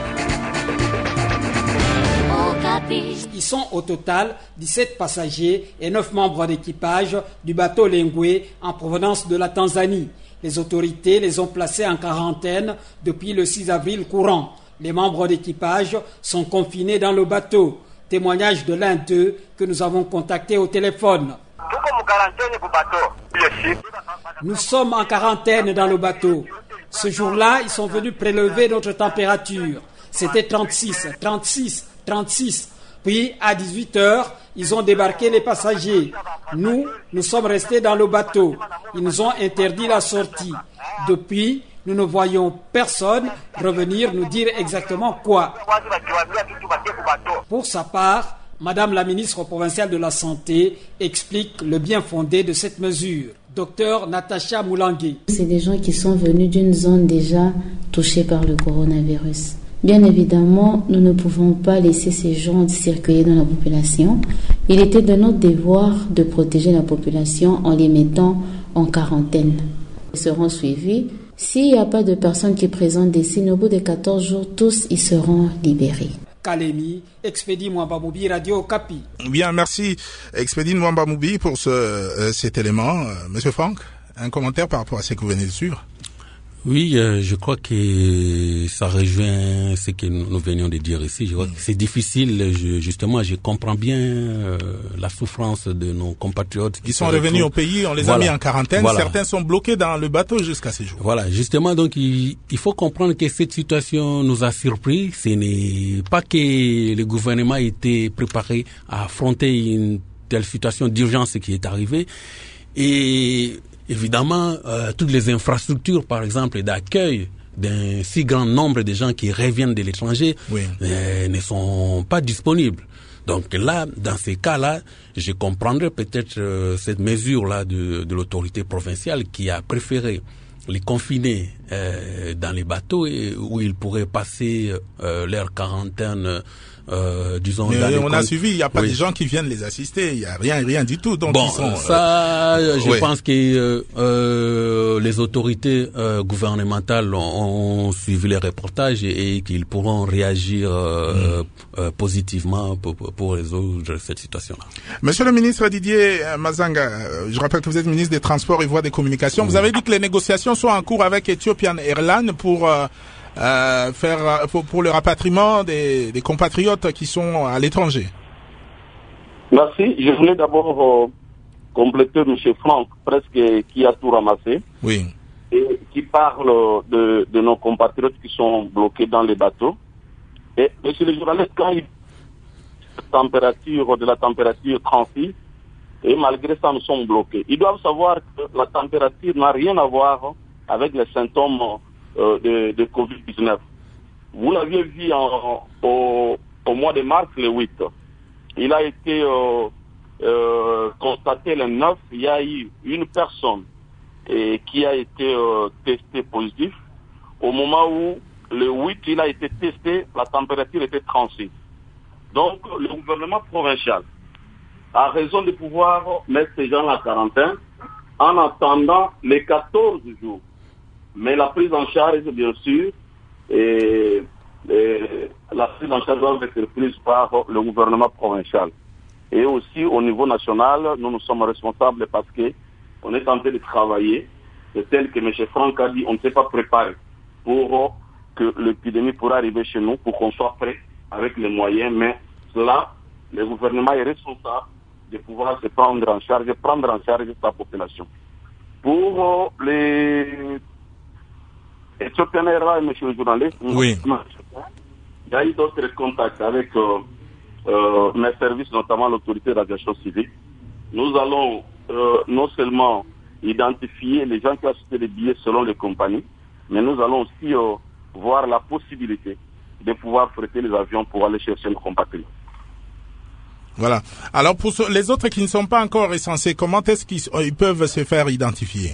Ils sont au total dix-sept passagers et neuf membres d'équipage du bateau Lwenge en provenance de la Tanzanie. Les autorités les ont placés en quarantaine depuis le six avril courant. Les membres d'équipage sont confinés dans le bateau. Témoignage de l'un d'eux que nous avons contacté au téléphone. Nous sommes en quarantaine dans le bateau. Ce jour-là, ils sont venus prélever notre température. C'était trente-six, trente-six, trente-six. Puis, à dix-huit heures, ils ont débarqué les passagers. Nous, nous sommes restés dans le bateau. Ils nous ont interdit la sortie. Depuis, nous ne voyons personne revenir nous dire exactement quoi. Pour sa part, Madame la ministre provinciale de la Santé explique le bien fondé de cette mesure. Docteur Natacha Moulangi. C'est des gens qui sont venus d'une zone déjà touchée par le coronavirus. Bien évidemment, nous ne pouvons pas laisser ces gens circuler dans la population. Il était de notre devoir de protéger la population en les mettant en quarantaine. Ils seront suivis. S'il n'y a pas de personnes qui présentent des signes, au bout de quatorze jours, tous ils seront libérés. Kalemi, Expédie Mwambamoubi, Radio Okapi. Bien, merci Expédie Mwambamoubi pour ce, euh, cet élément. Euh, Monsieur Franck, un commentaire par rapport à ce que vous venez de suivre? Oui, euh, je crois que ça rejoint ce que nous, nous venions de dire ici. Je crois que c'est difficile, je, justement, je comprends bien euh, la souffrance de nos compatriotes. Ils sont revenus retrouvent. au pays, on les voilà. a mis en quarantaine, voilà. Certains sont bloqués dans le bateau jusqu'à ces jours. Voilà, justement, donc il, il faut comprendre que cette situation nous a surpris. Ce n'est pas que le gouvernement était préparé à affronter une telle situation d'urgence qui est arrivée. Et évidemment, euh, toutes les infrastructures, par exemple, d'accueil d'un si grand nombre de gens qui reviennent de l'étranger, oui. euh, ne sont pas disponibles. Donc là, dans ces cas-là, je comprendrais peut-être euh, cette mesure-là de, de l'autorité provinciale qui a préféré les confiner euh, dans les bateaux et, où ils pourraient passer euh, leur quarantaine. Euh, disons, mais dans on les a comptes. suivi, il n'y a pas oui. des gens qui viennent les assister, il n'y a rien, rien du tout. Donc bon, ils sont, ça, euh, je oui. pense que euh, euh, les autorités euh, gouvernementales ont, ont suivi les reportages et, et qu'ils pourront réagir euh, mm. euh, positivement pour, pour résoudre cette situation-là. Monsieur le ministre Didier Mazanga, je rappelle que vous êtes ministre des Transports et Voies des Communications. Mm. Vous avez dit que les négociations sont en cours avec Ethiopian Airlines pour euh, Euh, faire pour, pour le rapatriement des, des compatriotes qui sont à l'étranger. Merci. Je voulais d'abord euh, compléter M. Franck, presque qui a tout ramassé. Oui. Et qui parle de, de nos compatriotes qui sont bloqués dans les bateaux. Et M. le journaliste, quand il la température de la température trente-six, et malgré ça, nous sommes bloqués. Ils doivent savoir que la température n'a rien à voir avec les symptômes Euh, de, de covid dix-neuf. Vous l'aviez vu en, au, au mois de mars, le huit. Il a été euh, euh, constaté le neuf, il y a eu une personne et, qui a été euh, testée positive. Au moment où le huit, il a été testé, la température était trente-six. Donc, le gouvernement provincial a raison de pouvoir mettre ces gens en quarantaine en attendant les quatorze jours. Mais la prise en charge, bien sûr, et, et la prise en charge doit être prise par le gouvernement provincial. Et aussi, au niveau national, nous nous sommes responsables parce que on est en train de travailler. C'est tel que M. Franck a dit, on ne s'est pas préparé pour que l'épidémie pourra arriver chez nous, pour qu'on soit prêt avec les moyens. Mais cela, le gouvernement est responsable de pouvoir se prendre en charge, prendre en charge sa population. Pour les Ethiopian Airlines, monsieur le journaliste, oui. il y a eu d'autres contacts avec euh, euh, mes services, notamment l'autorité d'aviation civile. Nous allons euh, non seulement identifier les gens qui ont acheté des billets selon les compagnies, mais nous allons aussi euh, voir la possibilité de pouvoir fréter les avions pour aller chercher nos compatriotes. Voilà. Alors pour les autres qui ne sont pas encore recensés, comment est-ce qu'ils ils peuvent se faire identifier?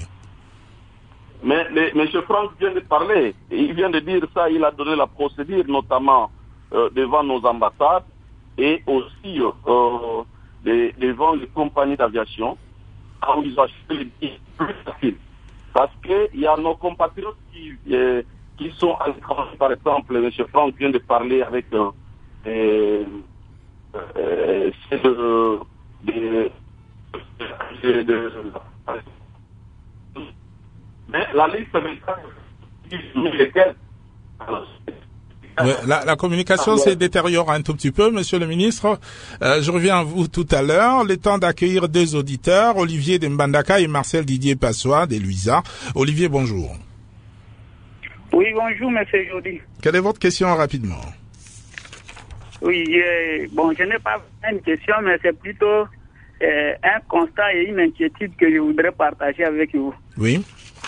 Mais M. Franck vient de parler, il vient de dire ça, il a donné la procédure, notamment euh, devant nos ambassades et aussi euh, de, devant les compagnies d'aviation, où ils ont acheté les billets plus faciles. Parce qu'il y a nos compatriotes qui, euh, qui sont à l'étranger, par exemple, M. Franck vient de parler avec euh, euh, euh, de, de, de, de, de mais la liste lesquelles Ouais, la, la communication s'est détériorée un tout petit peu, monsieur le ministre. Euh, je reviens à vous tout à l'heure. Le temps d'accueillir deux auditeurs, Olivier de Mbandaka et Marcel Didier Passois de Luisa. Olivier, bonjour. Oui, bonjour, monsieur Jody. Quelle est votre question rapidement? Oui, euh, bon, je n'ai pas une question, mais c'est plutôt euh, un constat et une inquiétude que je voudrais partager avec vous. Oui.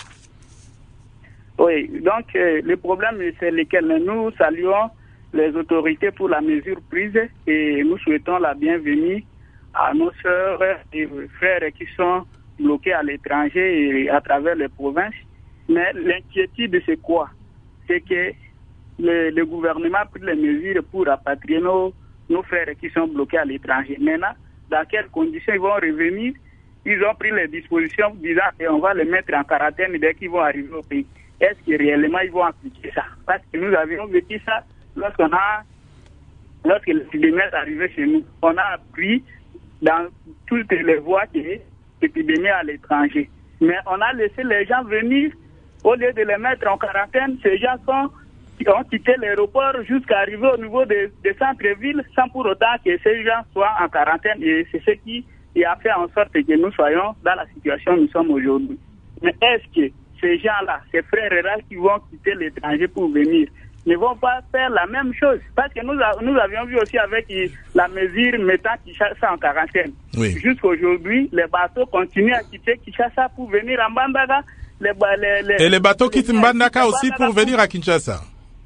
Oui, donc euh, le problème c'est lequel nous saluons les autorités pour la mesure prise et nous souhaitons la bienvenue à nos sœurs et frères qui sont bloqués à l'étranger et à travers les provinces. Mais l'inquiétude, c'est quoi? C'est que le, le gouvernement a pris les mesures pour rapatrier nos, nos frères qui sont bloqués à l'étranger. Maintenant, dans quelles conditions ils vont revenir? Ils ont pris les dispositions disant qu'on va les mettre en quarantaine dès qu'ils vont arriver au pays. Est-ce que réellement ils vont appliquer ça? Parce que nous avions vécu ça lorsqu'on a, lorsque l'épidémie est arrivée chez nous. On a appris dans toutes les voies que l'épidémie à l'étranger. Mais on a laissé les gens venir, au lieu de les mettre en quarantaine, ces gens sont, ont quitté l'aéroport jusqu'à arriver au niveau des, des centres-villes sans pour autant que ces gens soient en quarantaine. Et c'est ce qui a fait en sorte que nous soyons dans la situation où nous sommes aujourd'hui. Mais est-ce que ces gens-là, ces frères et sœurs qui vont quitter l'étranger pour venir, ne vont pas faire la même chose? Parce que nous, a, nous avions vu aussi avec la mesure mettant Kinshasa en quarantaine. Oui. Jusqu'aujourd'hui, les bateaux continuent à quitter Kinshasa pour venir à Mbandaka. Les, les, les, et les bateaux quittent Mbandaka aussi pour venir à Kinshasa?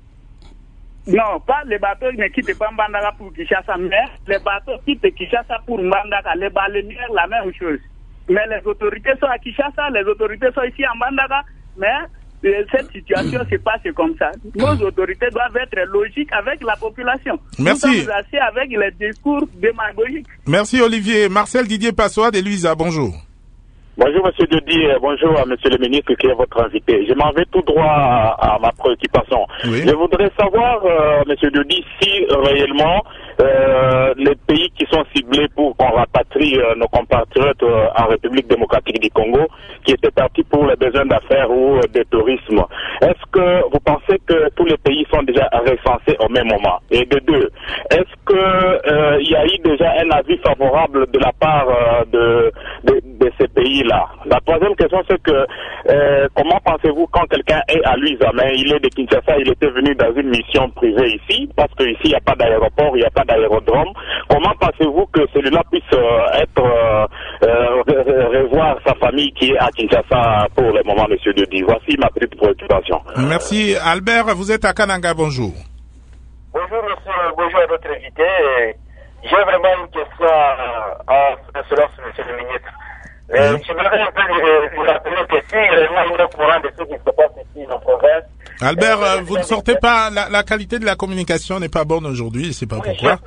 Non, pas les bateaux ne quittent pas Mbandaka pour Kinshasa, mais les bateaux quittent Kinshasa pour Mbandaka. Les baleinières, la même chose. Mais les autorités sont à Kinshasa, les autorités sont ici à Mbandaka, mais cette situation se passe comme ça. Nos autorités doivent être logiques avec la population. Merci. Nous sommes assez avec les discours démagogiques. Merci Olivier. Marcel Didier Passois de Luisa, bonjour. Bonjour Monsieur Dodi, bonjour à Monsieur le ministre qui est votre invité. Je m'en vais tout droit à, à ma préoccupation. Oui. Je voudrais savoir, euh, Monsieur Dodi, si réellement euh, les pays qui sont ciblés pour qu'on rapatrie euh, nos compatriotes euh, en République démocratique du Congo, qui étaient partis pour les besoins d'affaires ou euh, de tourisme, est-ce que vous pensez que tous les pays sont déjà recensés au même moment? Et de deux, est-ce que euh, il y a eu déjà un avis favorable de la part euh, de, de, de ces pays? Là. La troisième question, c'est que euh, comment pensez-vous quand quelqu'un est à Luisa, mais il est de Kinshasa, il était venu dans une mission privée ici, parce qu'ici il n'y a pas d'aéroport, il n'y a pas d'aérodrome. Comment pensez-vous que celui-là puisse euh, être euh, euh, revoir sa famille qui est à Kinshasa pour le moment, Monsieur Dodi? Voici ma petite préoccupation. Merci. Albert, vous êtes à Kananga, bonjour. Bonjour monsieur, bonjour à votre invité. J'ai vraiment une question à, à, à cela, monsieur le ministre. Euh, je voudrais un peu vous rappeler que si réellement il est au courant de ce qui se passe ici dans la province. Albert, euh, vous ne sortez pas, la, la qualité de la communication n'est pas bonne aujourd'hui, je ne sais pas oui, pourquoi.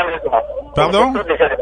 Pardon? Je sors déjà de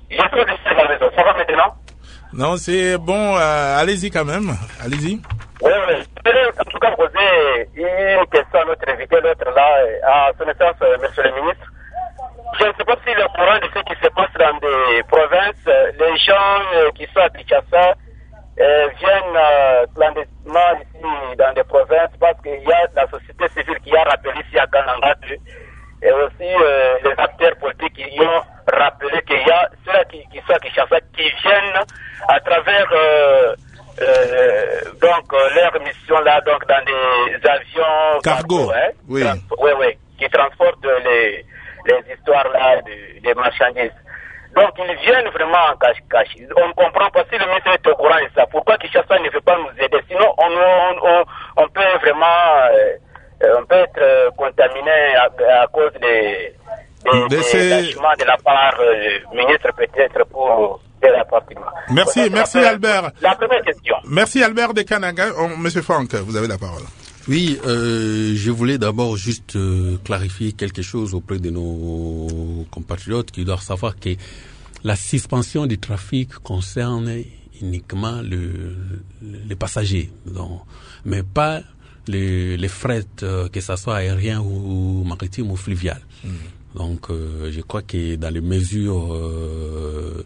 la maison. Ça va maintenant? Non, c'est bon, euh, allez-y quand même, allez-y. Oui, oui. Je voudrais en tout cas poser une question à notre invité, l'autre là, à son essence, monsieur le ministre. Je ne sais pas s'il est au courant de ce qui se passe dans des provinces. Les gens euh, qui sont à Kinshasa euh, viennent euh, clandestinement ici dans des provinces parce qu'il y a la société civile qui a rappelé ici à Kananga et aussi euh, les acteurs politiques qui ont rappelé qu'il y a ceux qui, qui sont à Kinshasa qui viennent à travers euh, euh, donc euh, leur mission là donc dans des avions cargo, cargo hein, oui. Trans- oui, oui, qui transportent les les histoires là de, des marchandises. Donc ils viennent vraiment en cache-cache. On ne comprend pas si le ministre est au courant de ça. Pourquoi Kinshasa ne veut pas nous aider? Sinon on, on, on, on peut vraiment euh, on peut être euh, contaminé à, à cause des, des, de des ces... lâchements de la part du euh, ministre peut-être pour des rapportements. Merci, voilà, merci la, Albert. La première question. Merci Albert de Kananga. Oh, Monsieur Franck, vous avez la parole. Oui, euh, je voulais d'abord juste euh, clarifier quelque chose auprès de nos compatriotes qui doivent savoir que la suspension du trafic concerne uniquement le, les passagers, donc, mais pas les, les fret, euh, que ça soit aérien ou maritime ou fluvial. Mmh. Donc, euh, je crois que dans les mesures euh,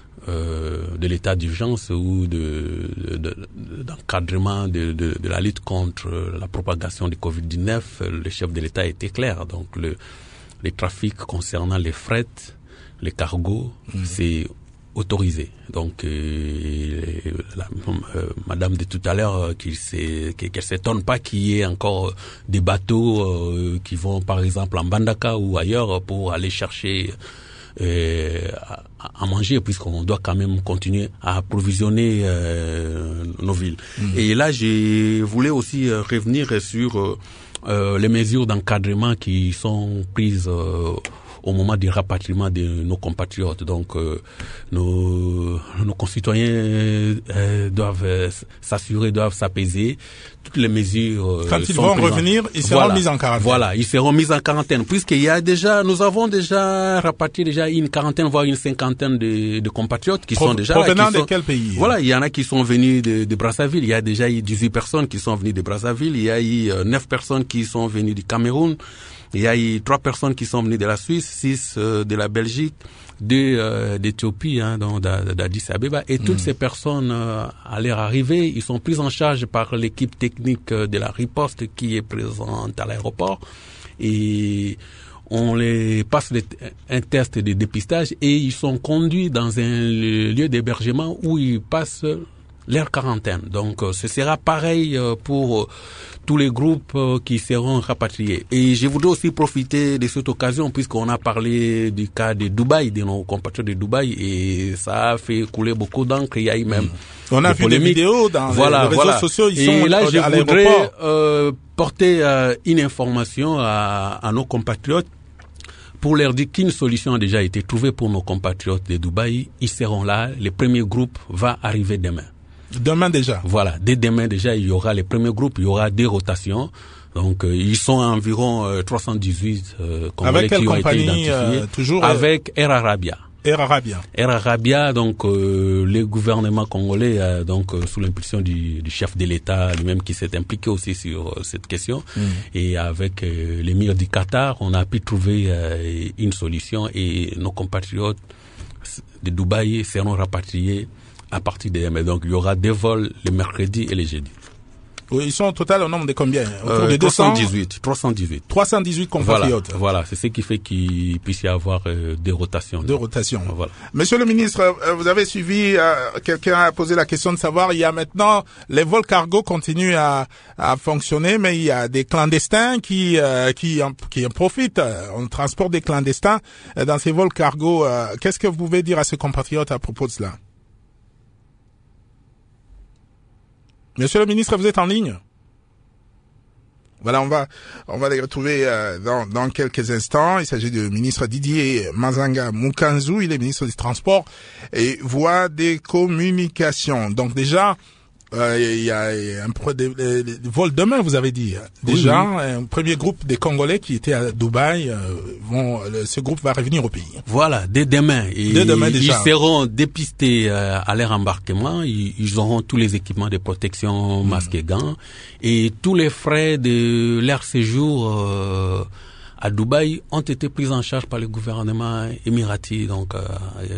Euh, de l'état d'urgence ou de, de, de, d'encadrement de, de, de la lutte contre la propagation du covid dix-neuf, le chef de l'État était clair. Donc le, les trafics concernant les fret, les cargos, mmh. c'est autorisé. Donc euh, la, euh, Madame de tout à l'heure, qui s'est, qu'elle s'étonne pas qu'il y ait encore des bateaux euh, qui vont par exemple en Mbandaka ou ailleurs pour aller chercher Euh, à, à manger, puisqu'on doit quand même continuer à approvisionner euh, nos villes. Mmh. Et là, je voulais aussi euh, revenir sur euh, euh, les mesures d'encadrement qui sont prises euh, au moment du rapatriement de nos compatriotes. Donc, euh, nos, nos concitoyens euh, doivent euh, s'assurer, doivent s'apaiser. Toutes les mesures euh, quand ils sont vont prises revenir, en... ils seront voilà. mis en quarantaine. Voilà, ils seront mis en quarantaine, puisqu'il y a déjà, nous avons déjà rapatrié déjà une quarantaine, voire une cinquantaine de, de compatriotes qui Pro- sont déjà provenant là. Qui de sont, quel pays? Voilà, il y en a qui sont venus de, de Brazzaville. Il y a déjà eu dix-huit personnes qui sont venues de Brazzaville. Il y a eu euh, neuf personnes qui sont venues du Cameroun. Il y a eu trois personnes qui sont venues de la Suisse, six euh, de la Belgique, deux euh, d'Éthiopie, hein, donc d'Addis Abeba. Et toutes mmh. ces personnes, euh, à leur arrivée, ils sont pris en charge par l'équipe technique de la riposte qui est présente à l'aéroport. Et on les passe un test de dépistage et ils sont conduits dans un lieu d'hébergement où ils passent leur quarantaine. Donc, ce sera pareil pour tous les groupes qui seront rapatriés. Et je voudrais aussi profiter de cette occasion, puisqu'on a parlé du cas de Dubaï, de nos compatriotes de Dubaï, et ça a fait couler beaucoup d'encre. Il y a eu même on a des vu polémiques. Des vidéos dans voilà, les réseaux voilà. sociaux. Ils et sont là, je à voudrais euh, l'aéroport. porter euh, une information à, à nos compatriotes pour leur dire qu'une solution a déjà été trouvée pour nos compatriotes de Dubaï. Ils seront là. Le premier groupe va arriver demain. Demain déjà. Voilà, dès demain déjà, il y aura les premiers groupes, il y aura des rotations. Donc, euh, ils sont environ euh, trois cent dix-huit euh, Congolais qui ont été identifiés. Euh, toujours avec Air Arabia. Air Arabia. Air Arabia, donc euh, le gouvernement congolais, euh, donc euh, sous l'impulsion du, du chef de l'État lui-même qui s'est impliqué aussi sur euh, cette question, mm. et avec euh, l'émir du Qatar, on a pu trouver euh, une solution et nos compatriotes de Dubaï seront rapatriés à partir de demain. Donc il y aura des vols le mercredi et le jeudi. Oui, ils sont au total au nombre de combien? Autour euh, de deux cents... trois cent dix-huit. trois cent dix-huit. trois cent dix-huit compatriotes. Voilà, voilà, c'est ce qui fait qu'il puisse y avoir euh, des rotations. Des rotations. Voilà. Monsieur le ministre, euh, vous avez suivi, euh, quelqu'un a posé la question de savoir, il y a maintenant, les vols cargo continuent à, à fonctionner, mais il y a des clandestins qui, euh, qui, en, qui en profitent. On transporte des clandestins dans ces vols cargo. Euh, qu'est-ce que vous pouvez dire à ces compatriotes à propos de cela? Monsieur le ministre, vous êtes en ligne? Voilà, on va on va les retrouver euh, dans dans quelques instants. Il s'agit du ministre Didier Mazanga Mukanzu, il est ministre des Transports et voie des communications. Donc déjà, euh, il y a un pro de, de, de vol demain, vous avez dit. Déjà, oui, oui. Un premier groupe des Congolais qui étaient à Dubaï, euh, vont, le, ce groupe va revenir au pays. Voilà, dès demain. Et dès demain déjà. Ils seront dépistés euh, à leur embarquement. Ils, ils auront tous les équipements de protection, masques mmh. et gants, et tous les frais de leur séjour euh, à Dubaï ont été pris en charge par le gouvernement émirati. Donc euh,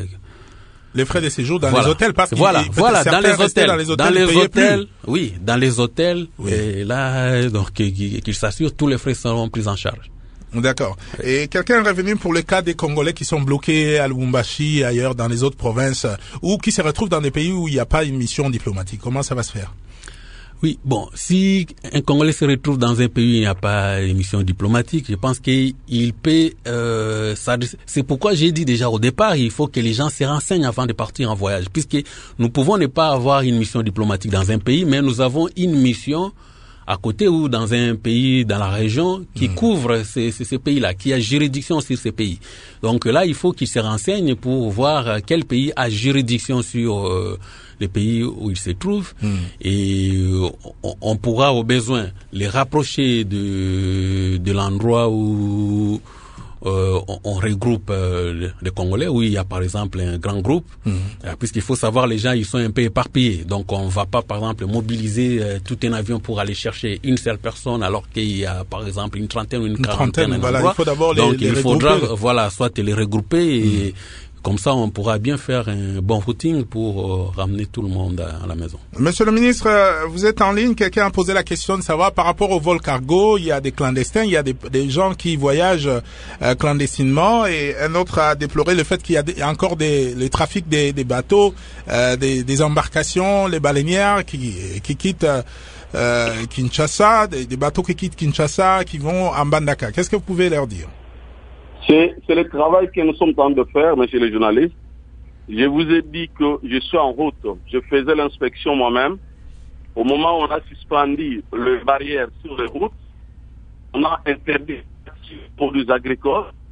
les frais de séjour dans voilà. les hôtels, parce que voilà, voilà, dans les hôtels, dans les hôtels, dans les hôtels, plus. oui, dans les hôtels, oui. Et là, donc, qu'ils qu'il s'assurent, tous les frais seront pris en charge. D'accord. Et quelqu'un est revenu pour le cas des Congolais qui sont bloqués à Lubumbashi, ailleurs, dans les autres provinces, ou qui se retrouvent dans des pays où il n'y a pas une mission diplomatique. Comment ça va se faire? Oui, bon, si un Congolais se retrouve dans un pays où il n'y a pas de mission diplomatique, je pense qu'il peut, euh, ça, c'est pourquoi j'ai dit déjà au départ, il faut que les gens se renseignent avant de partir en voyage, puisque nous pouvons ne pas avoir une mission diplomatique dans un pays, mais nous avons une mission à côté ou dans un pays, dans la région, qui mmh. couvre ces, ces, ces pays-là, qui a juridiction sur ces pays. Donc là, il faut qu'ils se renseignent pour voir quel pays a juridiction sur euh, les pays où ils se trouvent. Mmh. Et euh, on, on pourra au besoin les rapprocher de, de l'endroit où Euh, on, on regroupe euh, les Congolais, où il y a par exemple un grand groupe, mmh. euh, puisqu'il faut savoir les gens ils sont un peu éparpillés, donc on va pas par exemple mobiliser euh, tout un avion pour aller chercher une seule personne alors qu'il y a par exemple une trentaine ou une, une quarantaine. Voilà, il faut d'abord les, donc les il regrouper. faudra voilà soit les regrouper et mmh. Comme ça, on pourra bien faire un bon routing pour euh, ramener tout le monde à, à la maison. Monsieur le ministre, vous êtes en ligne. Quelqu'un a posé la question de savoir par rapport au vol cargo, il y a des clandestins, il y a des, des gens qui voyagent euh, clandestinement, et un autre a déploré le fait qu'il y a, des, il y a encore des, le trafic des, des bateaux, euh, des, des embarcations, les baleinières qui, qui quittent euh, Kinshasa, des, des bateaux qui quittent Kinshasa, qui vont à Mbandaka. Qu'est-ce que vous pouvez leur dire? C'est, c'est le travail que nous sommes en train de faire, monsieur le journaliste. Je vous ai dit que je suis en route. Je faisais l'inspection moi-même. Au moment où on a suspendu les barrières sur les routes, on a interdit les produits agricoles.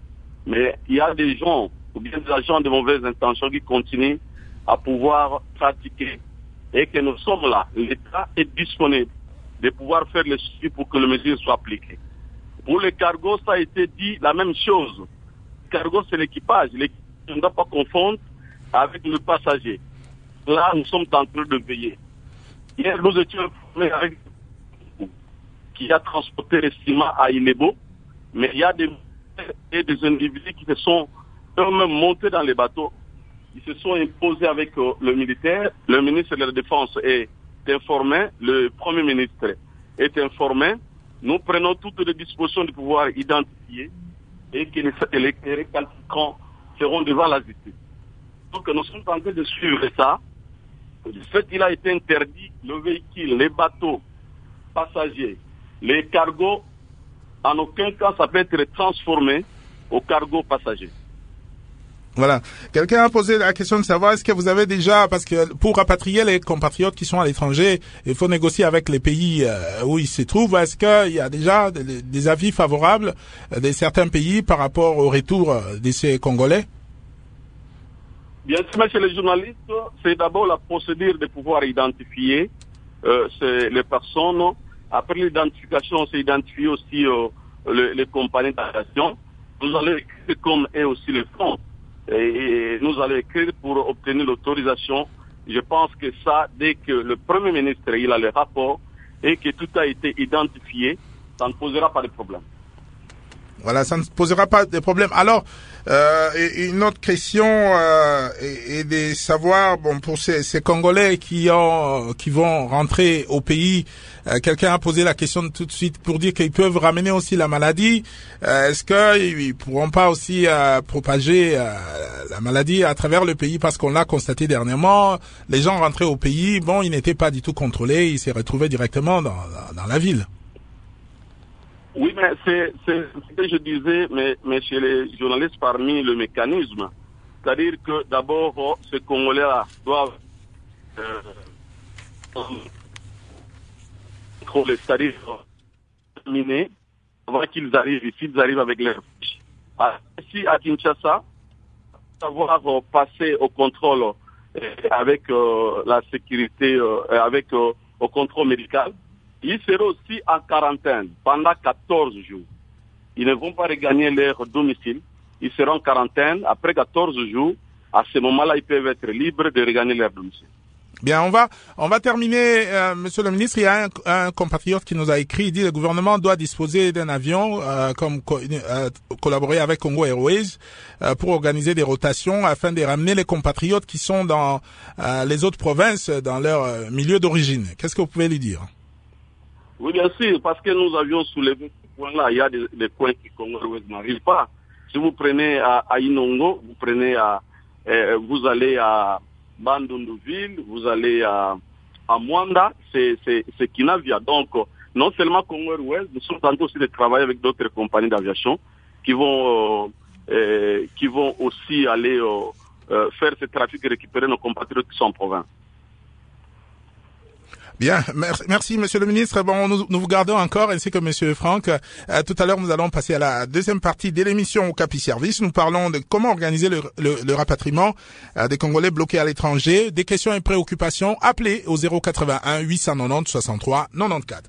Mais il y a des gens, ou bien des agents de mauvaises intentions qui continuent à pouvoir pratiquer. Et que nous sommes là. L'État est disponible de pouvoir faire le suivi pour que les mesures soient appliquées. Pour les cargos, ça a été dit la même chose. Le cargo, c'est l'équipage. L'équipage ne doit pas confondre avec le passager. Là, nous sommes en train de veiller. Hier, nous étions informés avec qui a transporté les ciments à Ilebo, mais il y a des, et des individus qui se sont eux-mêmes montés dans les bateaux. Ils se sont imposés avec euh, le militaire. Le ministre de la Défense est informé, le Premier ministre est informé. Nous prenons toutes les dispositions de pouvoir identifier et que les, les, les récalcitrants seront devant la justice. Donc nous sommes en train de suivre ça. Du fait qu'il a été interdit, le véhicule, les bateaux, passagers, les cargos, en aucun cas ça peut être transformé au cargo passager. Voilà. Quelqu'un a posé la question de savoir est-ce que vous avez déjà, parce que pour rapatrier les compatriotes qui sont à l'étranger, il faut négocier avec les pays euh, où ils se trouvent. Est-ce qu'il y a déjà des, des avis favorables de certains pays par rapport au retour de ces Congolais? Bien sûr, monsieur le journaliste, c'est d'abord la procédure de pouvoir identifier euh, les personnes. Après l'identification, c'est identifier aussi euh, le, les compagnies d'aviation. Nous allons écrire comme eux aussi le font. Et nous allons écrire pour obtenir l'autorisation. Je pense que ça, dès que le Premier ministre il a le rapport et que tout a été identifié, ça ne posera pas de problème. Voilà, ça ne posera pas de problème. Alors, euh, une autre question euh, est, est de savoir, bon, pour ces, ces Congolais qui ont, qui vont rentrer au pays, euh, quelqu'un a posé la question tout de suite pour dire qu'ils peuvent ramener aussi la maladie. Euh, est-ce qu'ils pourront pas aussi euh, propager euh, la maladie à travers le pays, parce qu'on l'a constaté dernièrement, les gens rentraient au pays, bon, ils n'étaient pas du tout contrôlés, ils s'est retrouvés directement dans, dans, dans la ville. Oui, mais c'est, c'est ce que je disais, mais, mais chez les journalistes, parmi le mécanisme. C'est-à-dire que d'abord, oh, ces Congolais-là doivent euh, contrôler, c'est-à-dire terminer avant qu'ils arrivent ici, ils arrivent avec leurs fiches. Ici, à Kinshasa, savoir euh, passer au contrôle euh, avec euh, la sécurité, euh, avec euh, au contrôle médical. Ils seront aussi en quarantaine pendant quatorze jours. Ils ne vont pas regagner leur domicile. Ils seront en quarantaine. Après quatorze jours, à ce moment-là, ils peuvent être libres de regagner leur domicile. Bien, on va on va terminer, euh, Monsieur le ministre. Il y a un, un compatriote qui nous a écrit, il dit le gouvernement doit disposer d'un avion, euh, comme co- euh, collaborer avec Congo Airways euh, pour organiser des rotations afin de ramener les compatriotes qui sont dans euh, les autres provinces dans leur euh, milieu d'origine. Qu'est-ce que vous pouvez lui dire? Oui, bien sûr, parce que nous avions soulevé ce point-là. Il y a des, des points qui Congo Airways n'arrive pas. Si vous prenez à, à Inongo, vous prenez à, euh, vous allez à Bandunduville, vous allez à, à Mwanda, c'est, c'est, c'est Kinavia. Donc, non seulement Congo Airways, nous sommes en train aussi de travailler avec d'autres compagnies d'aviation qui vont, euh, euh, qui vont aussi aller euh, euh, faire ce trafic et récupérer nos compatriotes qui sont en province. Bien, merci, merci Monsieur le ministre. Bon, nous, nous vous gardons encore, ainsi que Monsieur Franck. Euh, tout à l'heure, nous allons passer à la deuxième partie de l'émission au Capi Service. Nous parlons de comment organiser le, le, le rapatriement euh, des Congolais bloqués à l'étranger. Des questions et préoccupations, appelez au zéro quatre-vingt-un huit cent quatre-vingt-dix soixante-trois quatre-vingt-quatorze.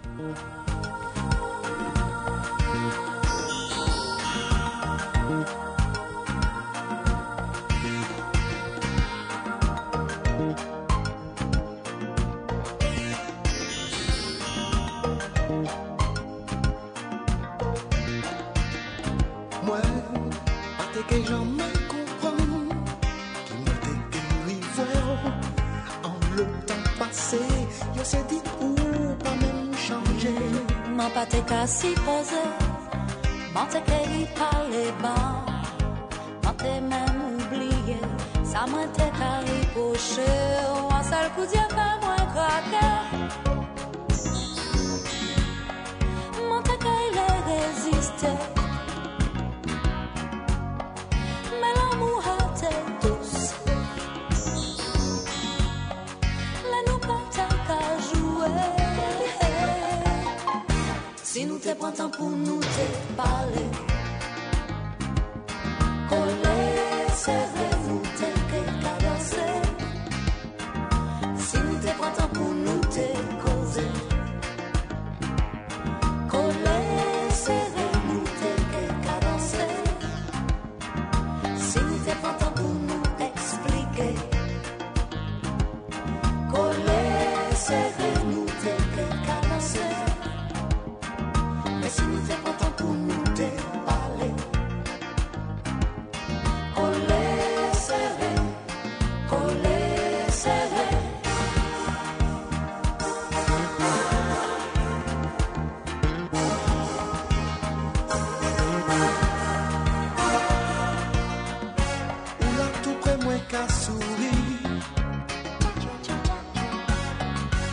Que jamais comprendre qui m'a déguéri en le temps passé, je sais dit ou pas même changer. M'en pas te qu'à s'y poser, m'en te qu'à y parler bas, m'en te même oublié, ça m'en te qu'à y pocher, en seul coup d'y'a pas moins craquer. M'en te qu'à y résister. Si nous te prends temps pour nous te parler,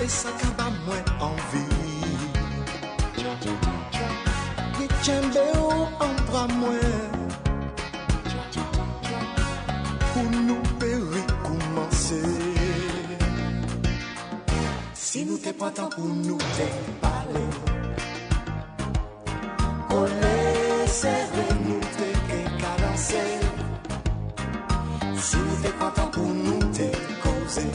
c'est ça qui va moins envie. Oui, tchembe ou en bras moins. Pour nous périr commencer. Si nous t'es pas tant pour nous t'es parler. On laisse nous t'es cadencer. Si nous t'es pas tant pour nous t'es causer.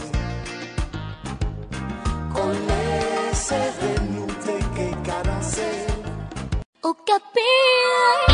On laisse nous t'es cadencer. Au capille.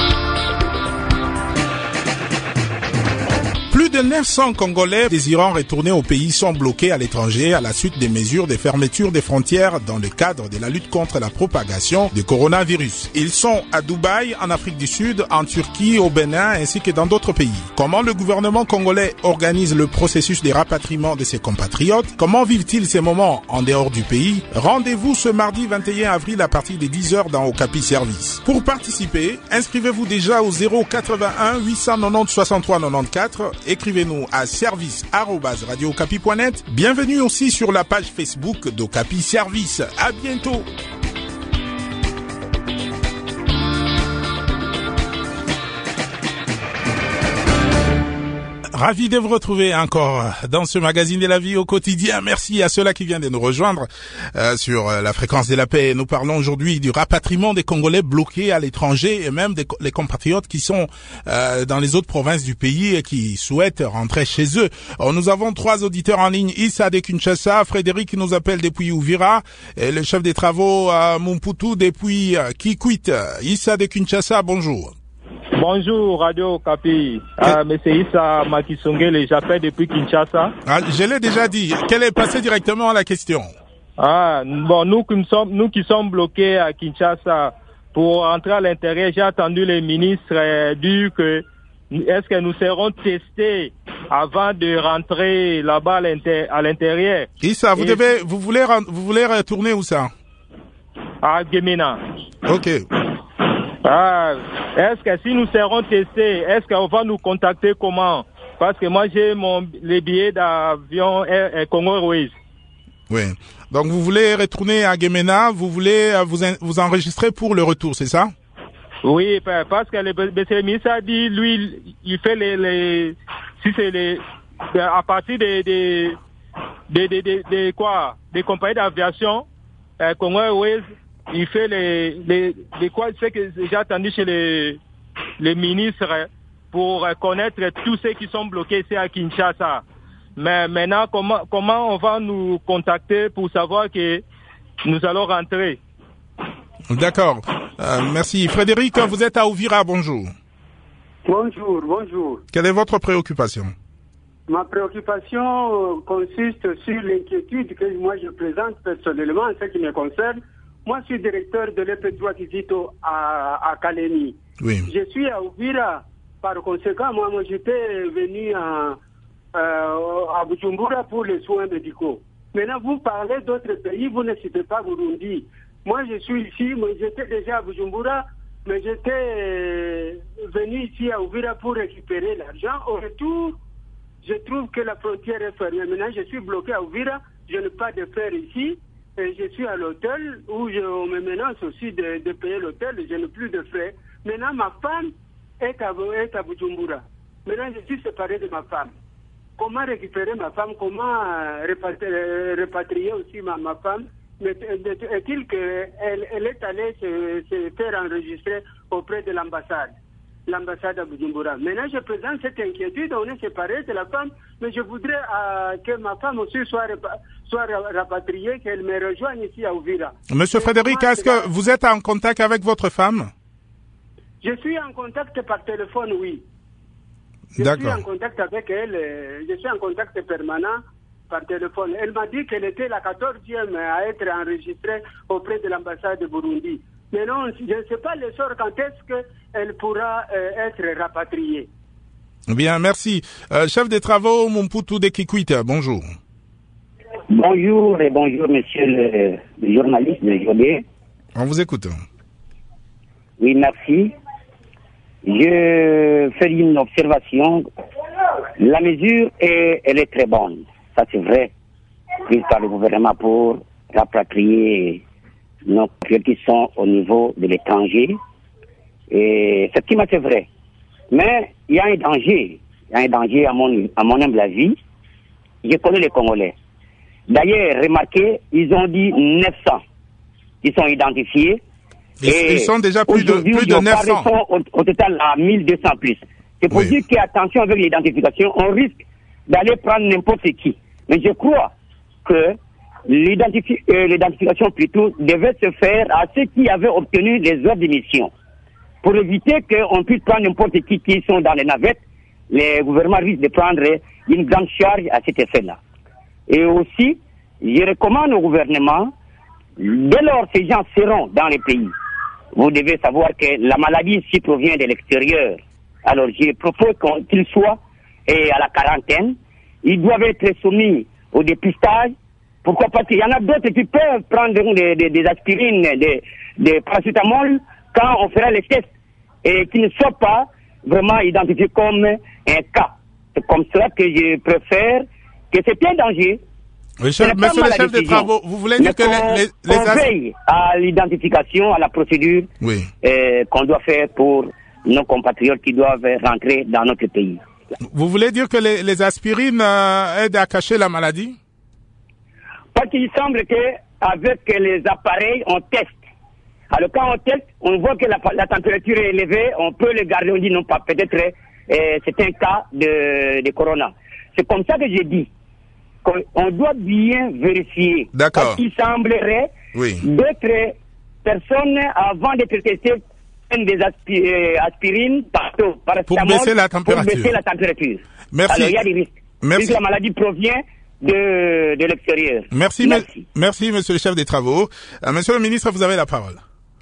Plus de neuf cents Congolais désirant retourner au pays sont bloqués à l'étranger à la suite des mesures de fermeture des frontières dans le cadre de la lutte contre la propagation du coronavirus. Ils sont à Dubaï, en Afrique du Sud, en Turquie, au Bénin ainsi que dans d'autres pays. Comment le gouvernement congolais organise le processus de rapatriement de ses compatriotes? Comment vivent-ils ces moments en dehors du pays? Rendez-vous ce mardi vingt et un avril à partir de dix heures dans Okapi Service. Pour participer, inscrivez-vous déjà au zéro quatre-vingt-un huit cent quatre-vingt-dix soixante-trois quatre-vingt-quatorze. Écrivez-nous à service arobase radio okapi point net. Bienvenue aussi sur la page Facebook d'Okapi Service. À bientôt. Ravi de vous retrouver encore dans ce magazine de la vie au quotidien. Merci à ceux-là qui viennent de nous rejoindre euh, sur la fréquence de la paix. Nous parlons aujourd'hui du rapatriement des Congolais bloqués à l'étranger et même des les compatriotes qui sont euh, dans les autres provinces du pays et qui souhaitent rentrer chez eux. Alors, nous avons trois auditeurs en ligne. Issa de Kinshasa, Frédéric qui nous appelle depuis Uvira et le chef des travaux à Mumputu depuis euh, Kikwit. Issa de Kinshasa, bonjour. Bonjour Radio Okapi, ah, mais c'est Issa Makisongele, j'appelle depuis Kinshasa. Ah, je l'ai déjà dit, qu'elle est passée directement à la question. Ah, bon, nous qui sommes, nous qui sommes bloqués à Kinshasa pour entrer à l'intérieur, j'ai entendu les ministres euh, dire que est-ce que nous serons testés avant de rentrer là-bas à l'intérieur. Issa, vous Et devez, vous voulez, vous voulez retourner où ça? À Gemena. Ok. Ah, est-ce que si nous serons testés, est-ce qu'on va nous contacter comment? Parce que moi j'ai mon les billets d'avion Congo Airways. Oui. Donc vous voulez retourner à Gemena, vous voulez vous vous enregistrer pour le retour, c'est ça? Oui, parce que le, le ministre a dit, lui, il fait les, les si c'est les à partir des des des des, des, des quoi, des compagnies d'aviation euh, Congo Airways. Il fait les, les, les quoi, c'est que j'ai attendu chez les, les ministres pour connaître tous ceux qui sont bloqués ici à Kinshasa. Mais maintenant, comment, comment on va nous contacter pour savoir que nous allons rentrer? D'accord. Euh, merci. Frédéric, vous êtes à Uvira, bonjour. Bonjour, bonjour. Quelle est votre préoccupation? Ma préoccupation consiste sur l'inquiétude que moi je présente personnellement en ce qui me concerne. Moi, je suis directeur de l'E P trois Kizito à, à Kaleni. Oui. Je suis à Uvira. Par conséquent, moi, moi j'étais venu à, euh, à Bujumbura pour les soins médicaux. Maintenant, vous parlez d'autres pays, vous ne citez pas Burundi. Moi, je suis ici, mais j'étais déjà à Bujumbura, mais j'étais venu ici à Uvira pour récupérer l'argent. Au retour, je trouve que la frontière est fermée. Maintenant, je suis bloqué à Uvira, je n'ai pas de frère ici. Et je suis à l'hôtel où je on me menace aussi de, de payer l'hôtel, je n'ai plus de frais. Maintenant, ma femme est à, est à Bujumbura. Maintenant, je suis séparé de ma femme. Comment récupérer ma femme? Comment répatrier, répatrier aussi ma, ma femme? Mais est-il qu'elle elle est allée se, se faire enregistrer auprès de l'ambassade, l'ambassade à Bujumbura. Maintenant, je présente cette inquiétude, on est séparés de la femme, mais je voudrais euh, que ma femme aussi soit, soit rapatriée, qu'elle me rejoigne ici à Uvira. Monsieur Frédéric, est-ce que vous êtes en contact avec votre femme? Je suis en contact par téléphone, oui. Je suis en contact avec elle, je suis en contact permanent par téléphone. Elle m'a dit qu'elle était la quatorzième à être enregistrée auprès de l'ambassade de Burundi. Mais non, je ne sais pas le sort quand est-ce qu'elle pourra euh, être rapatriée. Bien, merci. Euh, chef des travaux, Mumputu de Kikwit, bonjour. Bonjour et bonjour, monsieur le, le journaliste de Jodé. On vous écoute. Oui, merci. Je fais une observation. La mesure, est, elle est très bonne. Ça, c'est vrai. prises par le gouvernement pour rapatrier nos compatriotes qui sont au niveau de l'étranger. Et effectivement, c'est vrai. Mais il y a un danger. Il y a un danger à mon, à mon humble avis. Je connais les Congolais. D'ailleurs, remarquez, ils ont dit neuf cents. Ils sont identifiés. Ils, et ils sont déjà plus de, plus de neuf cents. Au, au total à mille deux cents plus. C'est pour oui. dire qu'attention avec l'identification, on risque d'aller prendre n'importe qui. Mais je crois que l'identifi- euh, l'identification plutôt devait se faire à ceux qui avaient obtenu les ordres d'émission. Pour éviter qu'on puisse prendre n'importe qui qui sont dans les navettes, les gouvernements risquent de prendre une grande charge à cet effet-là. Et aussi, je recommande au gouvernement, dès lors que ces gens seront dans les pays, vous devez savoir que la maladie ici provient de l'extérieur. Alors je propose qu'ils soient et à la quarantaine, ils doivent être soumis au dépistage. Pourquoi? Parce qu'il y en a d'autres qui peuvent prendre des, des, des aspirines, des, des paracétamol quand on fera les tests et qui ne soient pas vraiment identifiés comme un cas. C'est comme cela que je préfère que c'est un danger. Monsieur, monsieur le chef des travaux, vous voulez dire que les, les, les on veille à l'identification, à la procédure oui. euh, qu'on doit faire pour nos compatriotes qui doivent rentrer dans notre pays. Vous voulez dire que les, les aspirines euh, aident à cacher la maladie? Parce qu'il semble qu'avec les appareils, on teste. Alors quand on teste, on voit que la, la température est élevée, on peut le garder, on dit non pas, peut-être euh, c'est un cas de, de corona. C'est comme ça que j'ai dit qu'on doit bien vérifier. D'accord. Parce qu'il semblerait oui. d'autres personnes, avant d'être testées, prennent des aspi- aspirines partout, pour baisser la température. Pour baisser la température. Merci. Alors il y a des risques. Merci. Puisque la maladie provient de, de l'extérieur. Merci, merci. Me- merci, monsieur le chef des travaux. Euh, monsieur le ministre, vous avez la parole.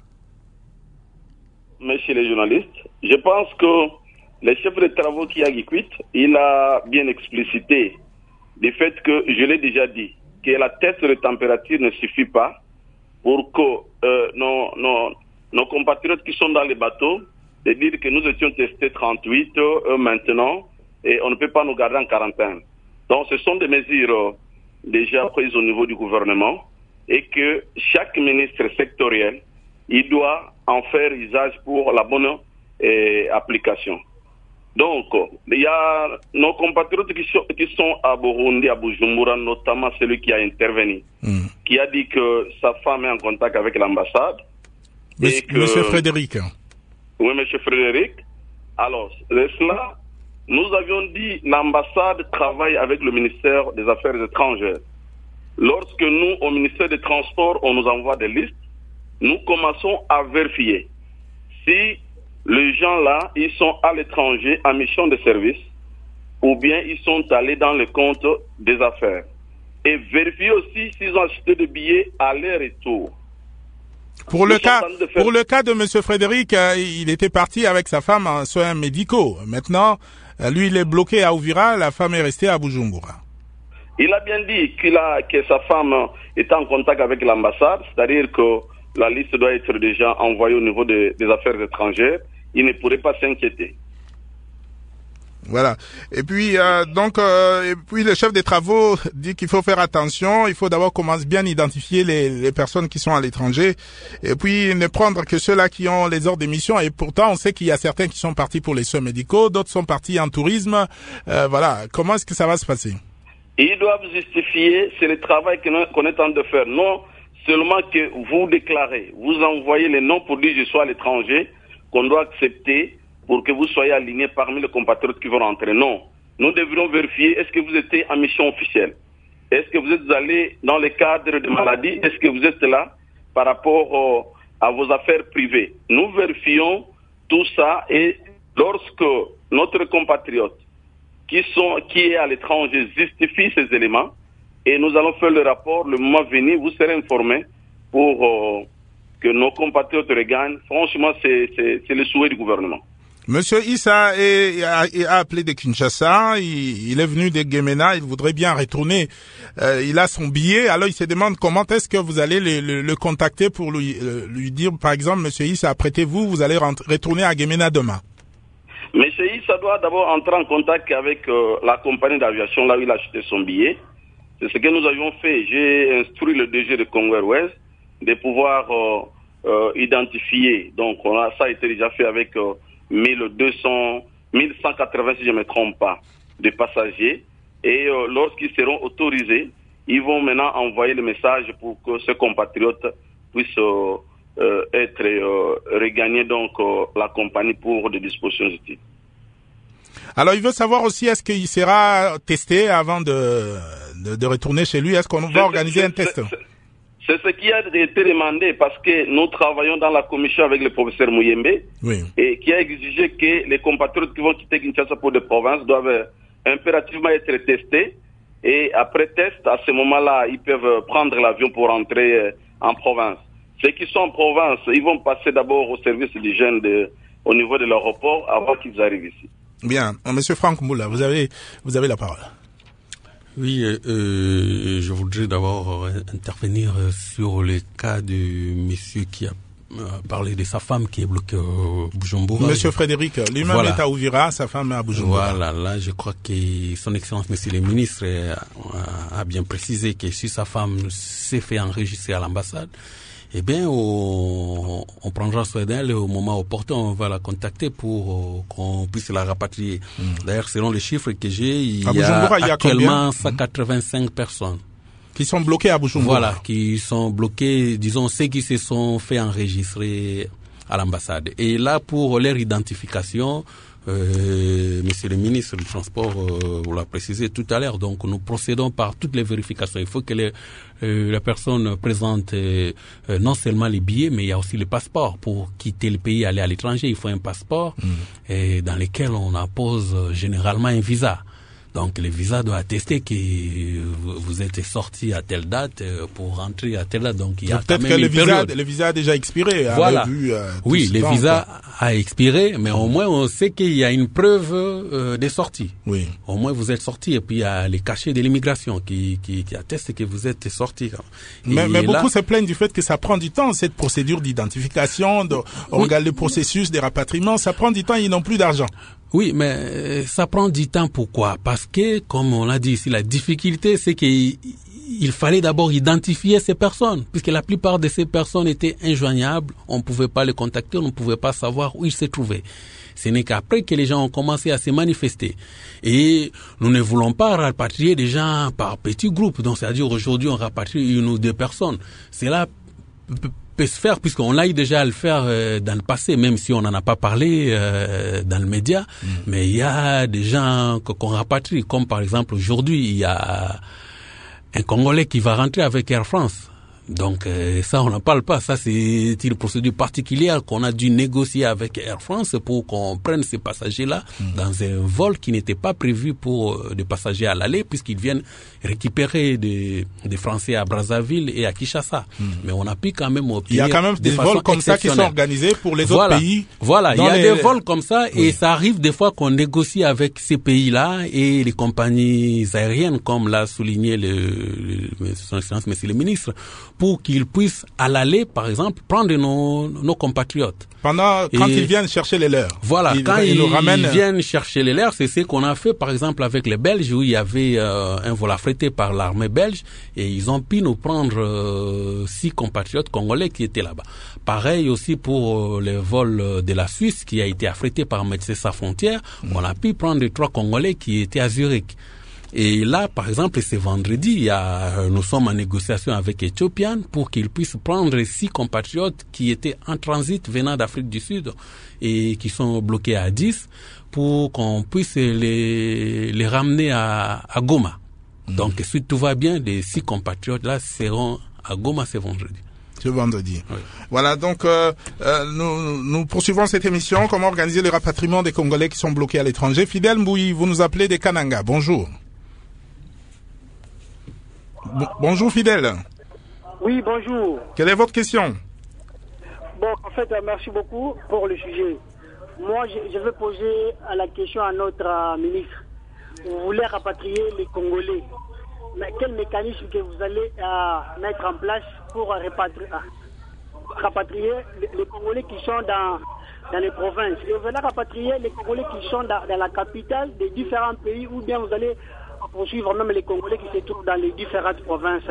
Monsieur les journalistes, je pense que le chef de travaux qui a Guiquit, il a bien explicité du fait que, je l'ai déjà dit, que la test de température ne suffit pas pour que euh, nos, nos, nos compatriotes qui sont dans les bateaux, de dire que nous étions testés trente-huit euh, maintenant et on ne peut pas nous garder en quarantaine. Donc ce sont des mesures euh, déjà prises au niveau du gouvernement et que chaque ministre sectoriel, il doit en faire usage pour la bonne euh, application. Donc, il y a nos compatriotes qui sont, qui sont à Burundi, à Bujumbura, notamment celui qui a intervenu, mm. qui a dit que sa femme est en contact avec l'ambassade. Monsieur, et que, monsieur Frédéric. Oui, monsieur Frédéric. Alors, de cela, nous avions dit l'ambassade travaille avec le ministère des Affaires étrangères. Lorsque nous, au ministère des Transports, on nous envoie des listes, nous commençons à vérifier si les gens-là, ils sont à l'étranger en mission de service ou bien ils sont allés dans le compte des affaires. Et vérifier aussi s'ils ont acheté des billets aller-retour. Pour le, cas, pour le cas de monsieur Frédéric, euh, il était parti avec sa femme en soins médicaux. Maintenant, euh, lui, il est bloqué à Uvira, la femme est restée à Bujumbura. Il a bien dit qu'il a, que sa femme est en contact avec l'ambassade, c'est-à-dire que la liste doit être déjà envoyée au niveau de, des affaires étrangères. Il ne pourrait pas s'inquiéter. Voilà. Et puis euh, donc euh, et puis le chef des travaux dit qu'il faut faire attention. Il faut d'abord commencer bien identifier les, les personnes qui sont à l'étranger et puis ne prendre que ceux-là qui ont les ordres d'émission. Et pourtant, on sait qu'il y a certains qui sont partis pour les soins médicaux, d'autres sont partis en tourisme. Euh, voilà. Comment est-ce que ça va se passer? Ils doivent justifier. C'est le travail qu'on est en train de faire. Non seulement que vous déclarez, vous envoyez les noms pour dire je suis à l'étranger, qu'on doit accepter pour que vous soyez alignés parmi les compatriotes qui vont rentrer. Non. Nous devrions vérifier, est-ce que vous étiez en mission officielle? Est-ce que vous êtes allé dans le cadre de maladie? Est-ce que vous êtes là par rapport euh, à vos affaires privées? Nous vérifions tout ça et lorsque notre compatriote qui, sont, qui est à l'étranger justifie ces éléments, et nous allons faire le rapport le moment venu, vous serez informés pour euh, que nos compatriotes regagnent. Franchement, c'est, c'est, c'est le souhait du gouvernement. Monsieur Issa est, a, a appelé de Kinshasa, il, il est venu de Gemena, il voudrait bien retourner. Euh, il a son billet, alors il se demande comment est-ce que vous allez le, le, le contacter pour lui, euh, lui dire, par exemple, Monsieur Issa, apprêtez-vous, vous allez rent- retourner à Gemena demain. Monsieur Issa doit d'abord entrer en contact avec euh, la compagnie d'aviation là où il a acheté son billet. c'est ce que nous avions fait. J'ai instruit le D G de Congo Airways de pouvoir euh, euh, identifier. Donc, on a, ça a été déjà fait avec euh, mille deux cents, mille cent quatre-vingts, si je ne me trompe pas, de passagers. Et euh, lorsqu'ils seront autorisés, ils vont maintenant envoyer le message pour que ces compatriotes puissent euh, euh, être euh, regagnés donc euh, la compagnie pour des dispositions utiles. Alors, il veut savoir aussi, est-ce qu'il sera testé avant de, de, de retourner chez lui? Est-ce qu'on va organiser un test? C'est ce qui a été demandé parce que nous travaillons dans la commission avec le professeur Mouyembe, oui, et qui a exigé que les compatriotes qui vont quitter Kinshasa pour des provinces doivent impérativement être testés. Et après test, à ce moment-là, ils peuvent prendre l'avion pour rentrer en province. Ceux qui sont en province, ils vont passer d'abord au service d'hygiène de, au niveau de l'aéroport avant qu'ils arrivent ici. Bien. Monsieur Franck Moula, vous avez, vous avez la parole. Oui, euh, je voudrais d'abord intervenir sur le cas de monsieur qui a parlé de sa femme qui est bloquée au Bujumbura. Monsieur Frédéric, lui-même voilà. est à Ouvira, sa femme est à Bujumbura. Voilà, là je crois que son excellence monsieur le ministre a, a bien précisé que si sa femme s'est fait enregistrer à l'ambassade, eh bien, on, on prendra soin d'elle au moment opportun, on va la contacter pour euh, qu'on puisse la rapatrier. Mmh. D'ailleurs, selon les chiffres que j'ai, il, y a il y a actuellement cent quatre-vingt-cinq personnes. Qui sont bloquées à Bujumbura. Voilà, qui sont bloquées, disons, ceux qui se sont fait enregistrer à l'ambassade. Et là, pour leur identification, Euh, Monsieur le ministre du Transport euh, vous l'a précisé tout à l'heure, donc nous procédons par toutes les vérifications. Il faut que les, euh, la personne présente euh, euh, non seulement les billets, mais il y a aussi le passeport. Pour quitter le pays, aller à l'étranger, il faut un passeport mmh. et dans lequel on appose généralement un visa. Donc le visa doit attester que vous êtes sorti à telle date pour rentrer à telle date. Donc il y a peut-être quand même que le une visa, période. le visa a déjà expiré. Voilà. Vu, euh, oui, le temps, visa quoi. a expiré, mais au moins on sait qu'il y a une preuve euh, de sortie. Oui. Au moins vous êtes sorti et puis il y a les cachets de l'immigration qui, qui, qui attestent que vous êtes sorti. Mais, mais là, beaucoup se plaignent du fait que ça prend du temps, cette procédure d'identification, de, on oui. regarde le processus des rapatriements, ça prend du temps, ils n'ont plus d'argent. Oui, mais ça prend du temps. Pourquoi? Parce que, comme on l'a dit ici, la difficulté, c'est qu'il il fallait d'abord identifier ces personnes, puisque la plupart de ces personnes étaient injoignables. On ne pouvait pas les contacter, on ne pouvait pas savoir où ils se trouvaient. Ce n'est qu'après que les gens ont commencé à se manifester. Et nous ne voulons pas rapatrier des gens par petits groupes. Donc, c'est-à-dire aujourd'hui, on rapatrie une ou deux personnes. C'est là peut se faire, puisqu'on a eu déjà à le faire euh, dans le passé, même si on n'en a pas parlé euh, dans le média, mmh. mais il y a des gens qu'on rapatrie, comme par exemple aujourd'hui, il y a un Congolais qui va rentrer avec Air France. Donc euh, ça, on n'en parle pas. Ça, c'est une procédure particulière qu'on a dû négocier avec Air France pour qu'on prenne ces passagers-là mmh. dans un vol qui n'était pas prévu pour euh, des passagers à l'aller, puisqu'ils viennent récupérer des, des Français à Brazzaville et à Kinshasa. Mmh. Mais on a pu quand même obtenir. Il y a quand même des vols comme ça qui sont organisés pour les voilà. autres pays. Voilà, il y a les... des vols comme ça oui. et ça arrive des fois qu'on négocie avec ces pays-là et les compagnies aériennes, comme l'a souligné le, le, son excellence, monsieur le ministre, pour qu'ils puissent à l'aller, par exemple, prendre nos, nos compatriotes. Pendant, quand et ils viennent chercher les leurs. Voilà, ils, quand ils, ils, nous ramènent... ils viennent chercher les leurs, c'est ce qu'on a fait, par exemple, avec les Belges, où il y avait euh, un vol affrété par l'armée belge, et ils ont pu nous prendre euh, six compatriotes congolais qui étaient là-bas. Pareil aussi pour euh, les vols de la Suisse, qui a été affrété par Médecins Sans Frontières, mmh. on a pu prendre trois Congolais qui étaient à Zurich. Et là, par exemple, ce vendredi, il y a, nous sommes en négociation avec Ethiopian pour qu'ils puissent prendre six compatriotes qui étaient en transit venant d'Afrique du Sud et qui sont bloqués à dix pour qu'on puisse les, les ramener à, à Goma. Mmh. Donc, si tout va bien, les six compatriotes-là seront à Goma ce vendredi. Ce vendredi. Oui. Voilà, donc euh, euh, nous, nous poursuivons cette émission. Comment organiser le rapatriement des Congolais qui sont bloqués à l'étranger. Fidèle Mbouyi, vous nous appelez des Kananga. Bonjour. Bon, bonjour Fidèle. Oui, bonjour. Quelle est votre question? Bon, en fait, euh, merci beaucoup pour le sujet. Moi, je, je vais poser la question à notre euh, ministre. Vous voulez rapatrier les Congolais. Mais quel mécanisme que vous allez euh, mettre en place pour euh, rapatrier, euh, rapatrier les, les Congolais qui sont dans, dans les provinces? Et vous allez rapatrier les Congolais qui sont dans, dans la capitale des différents pays, ou bien vous allez poursuivre même les Congolais qui se trouvent dans les différentes provinces.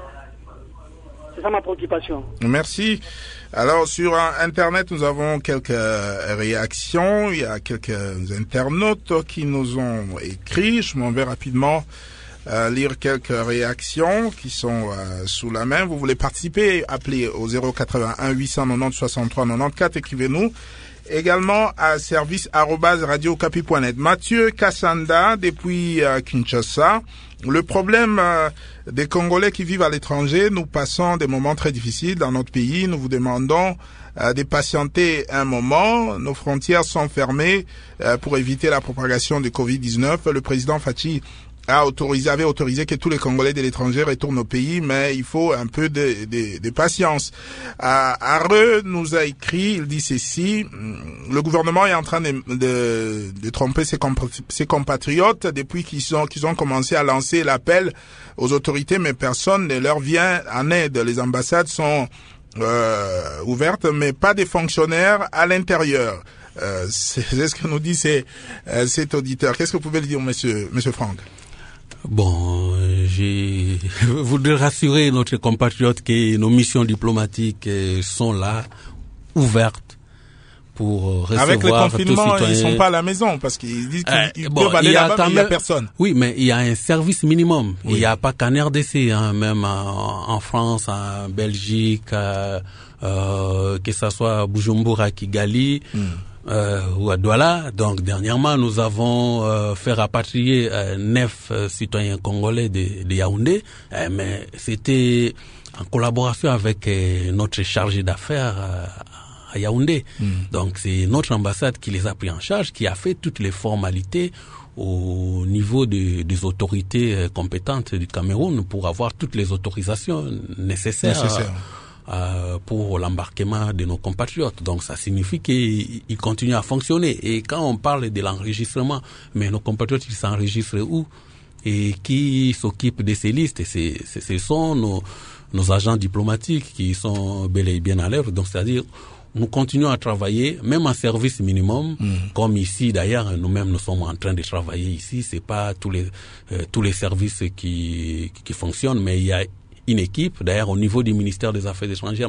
C'est ça ma préoccupation. Merci. Alors, sur Internet, nous avons quelques réactions. Il y a quelques internautes qui nous ont écrit. Je m'en vais rapidement euh, lire quelques réactions qui sont euh, sous la main. Vous voulez participer? Appelez au zéro quatre-vingt-un huit cent quatre-vingt-dix soixante-trois quatre-vingt-quatorze. Écrivez-nous. Également à service arobase radio okapi point net. Mathieu Kassanda, depuis euh, Kinshasa. Le problème euh, des Congolais qui vivent à l'étranger, nous passons des moments très difficiles dans notre pays. Nous vous demandons euh, de patienter un moment. Nos frontières sont fermées euh, pour éviter la propagation du covid dix-neuf. Le président Fachi a autorisé, avait autorisé que tous les Congolais de l'étranger retournent au pays, mais il faut un peu de, de, de patience. Euh, Areux nous a écrit, il dit ceci: le gouvernement est en train de, de, de tromper ses, compa- ses compatriotes depuis qu'ils ont, qu'ils ont commencé à lancer l'appel aux autorités, mais personne ne leur vient en aide. Les ambassades sont euh, ouvertes, mais pas des fonctionnaires à l'intérieur. Euh, c'est, c'est ce que nous dit c'est, euh, cet auditeur. Qu'est-ce que vous pouvez lui dire, monsieur, monsieur Franck? Bon, je voudrais rassurer notre compatriote que nos missions diplomatiques sont là, ouvertes, pour recevoir avec le confinement, tous ils sont pas à la maison parce qu'ils disent qu'ils euh, bon, peuvent aller là-bas, mais il même, y a personne. Oui, mais il y a un service minimum. Oui. Il n'y a pas qu'en R D C, hein, même en, en France, en Belgique, euh, euh, que ça soit à Bujumbura, Kigali. Mm. Euh, ou à Douala. Donc dernièrement, nous avons euh, fait rapatrier euh, neuf euh, citoyens congolais de, de Yaoundé, euh, mais c'était en collaboration avec euh, notre chargé d'affaires euh, à Yaoundé. Mm. Donc c'est notre ambassade qui les a pris en charge, qui a fait toutes les formalités au niveau de, des autorités euh, compétentes du Cameroun pour avoir toutes les autorisations nécessaires. nécessaires. Euh, pour l'embarquement de nos compatriotes. Donc ça signifie qu'ils continuent à fonctionner. Et quand on parle de l'enregistrement, mais nos compatriotes, ils s'enregistrent où? Et qui s'occupe de ces listes? C'est, c'est, ce sont nos, nos agents diplomatiques qui sont bel et bien à l'œuvre. Donc c'est-à-dire, nous continuons à travailler, même en service minimum, mmh. comme ici d'ailleurs, nous-mêmes nous sommes en train de travailler ici. C'est pas tous les euh, tous les services qui qui fonctionnent, mais il y a une équipe, d'ailleurs au niveau du ministère des Affaires étrangères,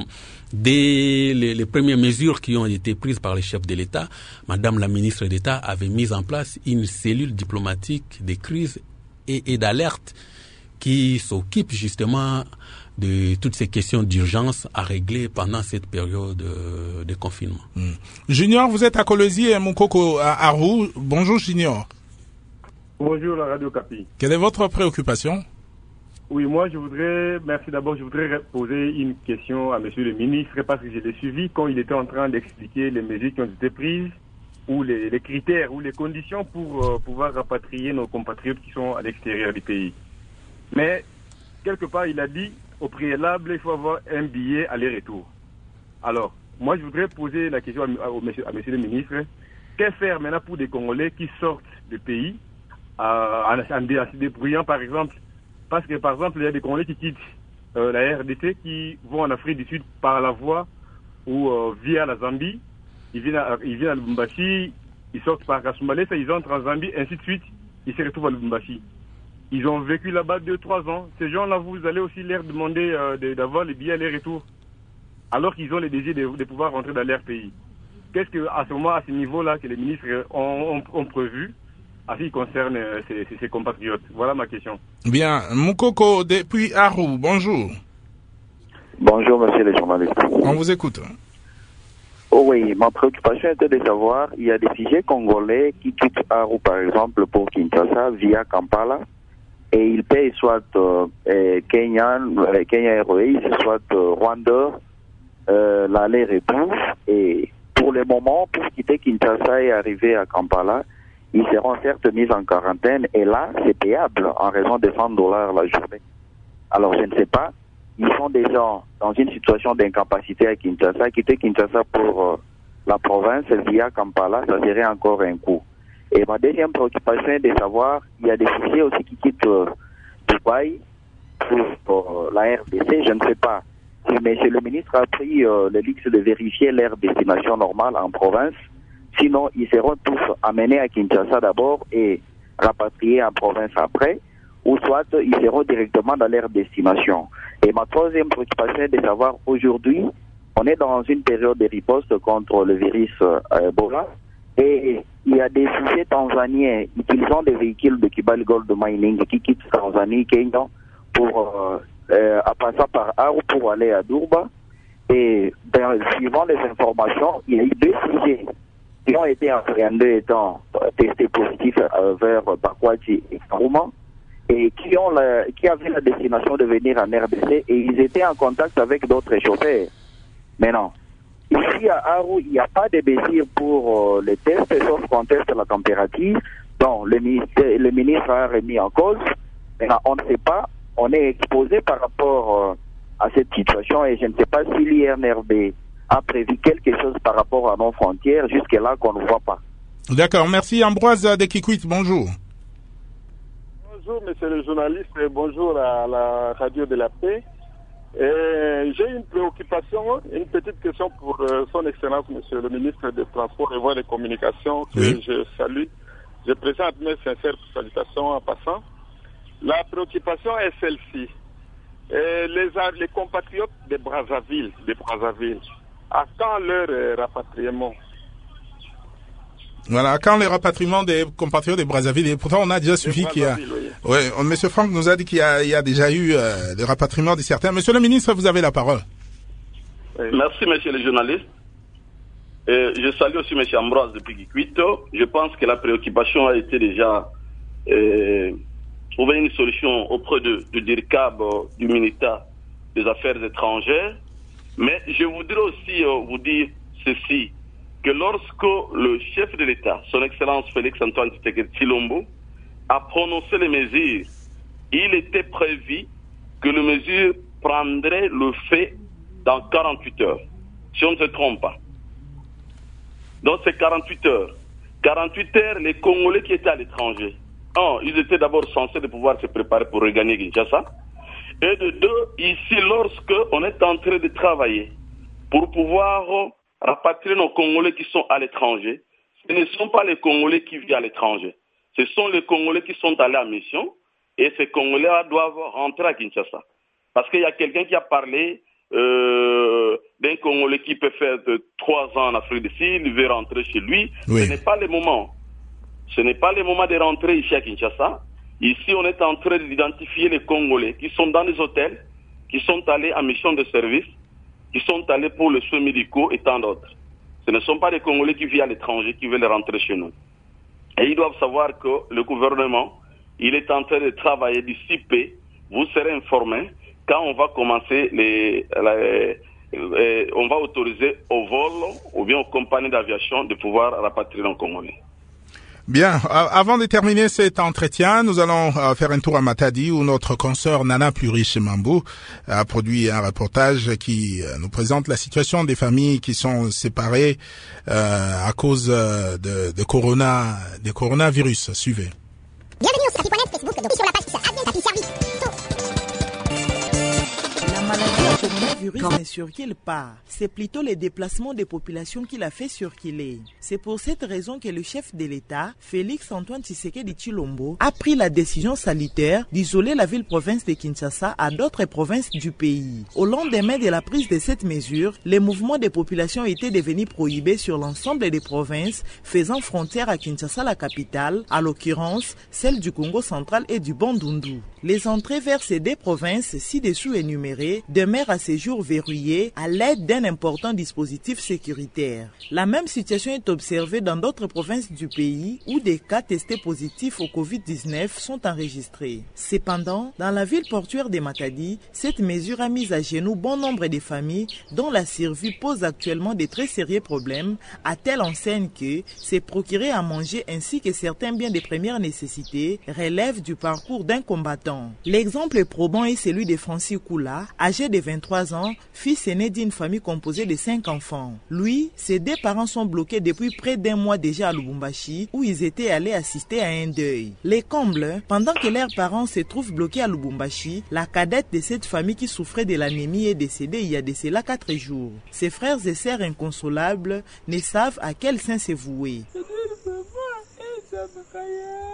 dès les, les premières mesures qui ont été prises par les chefs de l'État, Madame la ministre d'État avait mis en place une cellule diplomatique de crise et, et d'alerte qui s'occupe justement de toutes ces questions d'urgence à régler pendant cette période de, de confinement. Mmh. Junior, vous êtes à Kolwezi et Mukoko à Aru. Bonjour Junior. Bonjour la Radio Okapi. Quelle est votre préoccupation? Oui, moi je voudrais, merci d'abord, je voudrais poser une question à monsieur le ministre parce que je l'ai suivi quand il était en train d'expliquer les mesures qui ont été prises ou les, les critères ou les conditions pour euh, pouvoir rapatrier nos compatriotes qui sont à l'extérieur du pays. Mais quelque part il a dit au préalable il faut avoir un billet aller-retour. Alors, moi je voudrais poser la question à, à, à, monsieur, à monsieur le ministre, que faire maintenant pour des Congolais qui sortent du pays euh, en, en, en se débrouillant par exemple? Parce que, par exemple, il y a des Congolais qui quittent euh, la R D C, qui vont en Afrique du Sud par la voie ou euh, via la Zambie. Ils viennent à, ils viennent à Lubumbashi, ils sortent par Kasumbalesa, ils entrent en Zambie, ainsi de suite, ils se retrouvent à Lubumbashi. Ils ont vécu là-bas deux, trois ans. Ces gens-là, vous allez aussi leur demander euh, de, d'avoir les billets aller-retour, alors qu'ils ont le désir de, de pouvoir rentrer dans leur pays. Qu'est-ce que, à ce moment, à ce niveau-là, que les ministres ont, ont, ont prévu en ce qui concerne euh, ces, ces, ces compatriotes? Voilà ma question. Bien. Mukoko, depuis Aru, bonjour. Bonjour, monsieur le journaliste. On vous écoute. Oh oui, ma préoccupation était de savoir, il y a des figés congolais qui quittent Aru, par exemple, pour Kinshasa, via Kampala, et ils payent soit euh, Kenya, euh, Kenya Airways, soit euh, Rwanda, euh, l'aller-retour, et pour le moment, pour quitter Kinshasa et arriver à Kampala, ils seront certes mis en quarantaine et là, c'est payable en raison de cent dollars la journée. Alors, je ne sais pas, ils sont déjà dans une situation d'incapacité à Kinshasa. Quitter Kinshasa pour euh, la province via Kampala, ça serait encore un coût. Et ma deuxième préoccupation est de savoir, il y a des fusées aussi qui quittent euh, Dubaï pour, pour euh, la R D C, je ne sais pas. Si monsieur le ministre a pris euh, le luxe de vérifier leur destination normale en province. Sinon, ils seront tous amenés à Kinshasa d'abord et rapatriés en province après. ou soit ils seront directement dans leur destination. Et ma troisième préoccupation est de savoir, aujourd'hui, on est dans une période de riposte contre le virus euh, Ebola, et il y a des fusées tanzaniens utilisant des véhicules de Kibali Gold Mining qui quittent Tanzanie, Kenya, pour, euh, euh, en passant par Aru pour aller à Durba. Et dans, suivant les informations, il y a eu deux fusées qui ont été appréhendés étant testés positifs euh, vers Pakwati et Karuma, et qui, ont la, qui avaient la destination de venir en R D C, et ils étaient en contact avec d'autres chauffeurs. Maintenant, ici à Aru, il n'y a pas de mesures pour euh, les tests, sauf qu'on teste la température. Donc, le ministre, le ministre a remis en cause. Maintenant, on ne sait pas, on est exposé par rapport euh, à cette situation, et je ne sais pas si l'I N R B a prévu quelque chose par rapport à nos frontières, jusque-là qu'on ne voit pas. D'accord, merci. Ambroise de Kikwit, bonjour. Bonjour, monsieur le journaliste, et bonjour à la radio de la paix. Et j'ai une préoccupation, une petite question pour euh, son excellence, monsieur le ministre des Transports et Voies de Communication, que oui. je salue. Je présente mes sincères salutations en passant. La préoccupation est celle-ci. Et les, les compatriotes de Brazzaville, de Brazzaville, à quand leur euh, rapatriement? Voilà, quand les rapatriements des compatriotes de Brazzaville, et pourtant on a déjà suivi qu'il y a... Oui. Ouais, Monsieur Franck nous a dit qu'il y a, il y a déjà eu euh, des rapatriements de certains. Monsieur le ministre, vous avez la parole. Oui. Merci, monsieur le journaliste. Et je salue aussi monsieur Ambroise de Piquiquito. Je pense que la préoccupation a été déjà euh, trouver une solution auprès de, de DIRCAB, du ministère des Affaires étrangères. Mais je voudrais aussi euh, vous dire ceci, que lorsque le chef de l'État, son Excellence Félix-Antoine Tshisekedi Tshilombo, a prononcé les mesures, il était prévu que les mesures prendraient le fait dans quarante-huit heures, si on ne se trompe pas. Donc c'est quarante-huit heures. quarante-huit heures, les Congolais qui étaient à l'étranger, un, ils étaient d'abord censés de pouvoir se préparer pour regagner Kinshasa. Et de deux, ici, lorsque on est en train de travailler pour pouvoir rapatrier nos Congolais qui sont à l'étranger, ce ne sont pas les Congolais qui vivent à l'étranger. Ce sont les Congolais qui sont allés en mission, et ces Congolais-là doivent rentrer à Kinshasa. Parce qu'il y a quelqu'un qui a parlé euh, d'un Congolais qui peut faire de trois ans en Afrique du Sud, il veut rentrer chez lui. Oui. Ce n'est pas le moment. Ce n'est pas le moment de rentrer ici à Kinshasa. Ici, on est en train d'identifier les Congolais qui sont dans les hôtels, qui sont allés en mission de service, qui sont allés pour les soins médicaux et tant d'autres. Ce ne sont pas des Congolais qui vivent à l'étranger qui veulent rentrer chez nous. Et ils doivent savoir que le gouvernement, il est en train de travailler d'ici peu. Vous serez informés quand on va commencer les, les, les on va autoriser au vol ou bien aux compagnies d'aviation de pouvoir rapatrier nos Congolais. Bien, avant de terminer cet entretien, nous allons faire un tour à Matadi où notre consoeur Nana Pluriche Mambou a produit un reportage qui nous présente la situation des familles qui sont séparées euh, à cause de, de corona, de coronavirus. Suivez. Bienvenue au Sapi point net Facebook, donc sur la page Advient Happy Service. La maladie à coronavirus n'est circule pas. C'est plutôt les déplacements des populations qui l'a fait circuler. C'est pour cette raison que le chef de l'État, Félix-Antoine Tshisekedi Tshilombo, a pris la décision salutaire d'isoler la ville-province de Kinshasa à d'autres provinces du pays. Au lendemain de la prise de cette mesure, les mouvements des populations étaient devenus prohibés sur l'ensemble des provinces faisant frontière à Kinshasa, la capitale, à l'occurrence celle du Congo central et du Bandundu. Les entrées vers ces deux provinces ci-dessous énumérées demeurent à ce jour verrouillées à l'aide d'un important dispositif sécuritaire. La même situation est observée dans d'autres provinces du pays où des cas testés positifs au covid dix-neuf sont enregistrés. Cependant, dans la ville portuaire de Matadi, cette mesure a mis à genoux bon nombre de familles dont la survie pose actuellement de très sérieux problèmes, à telle enseigne que se procurer à manger ainsi que certains biens de première nécessité relèvent du parcours d'un combattant. L'exemple probant est celui de Francis Koula, âgé de vingt-trois ans, fils aîné d'une famille composée de cinq enfants. Lui, ses deux parents sont bloqués depuis près d'un mois déjà à Lubumbashi, où ils étaient allés assister à un deuil. Les combles, pendant que leurs parents se trouvent bloqués à Lubumbashi, la cadette de cette famille qui souffrait de l'anémie est décédée il y a de cela quatre jours. Ses frères et sœurs inconsolables ne savent à quel sein se vouer.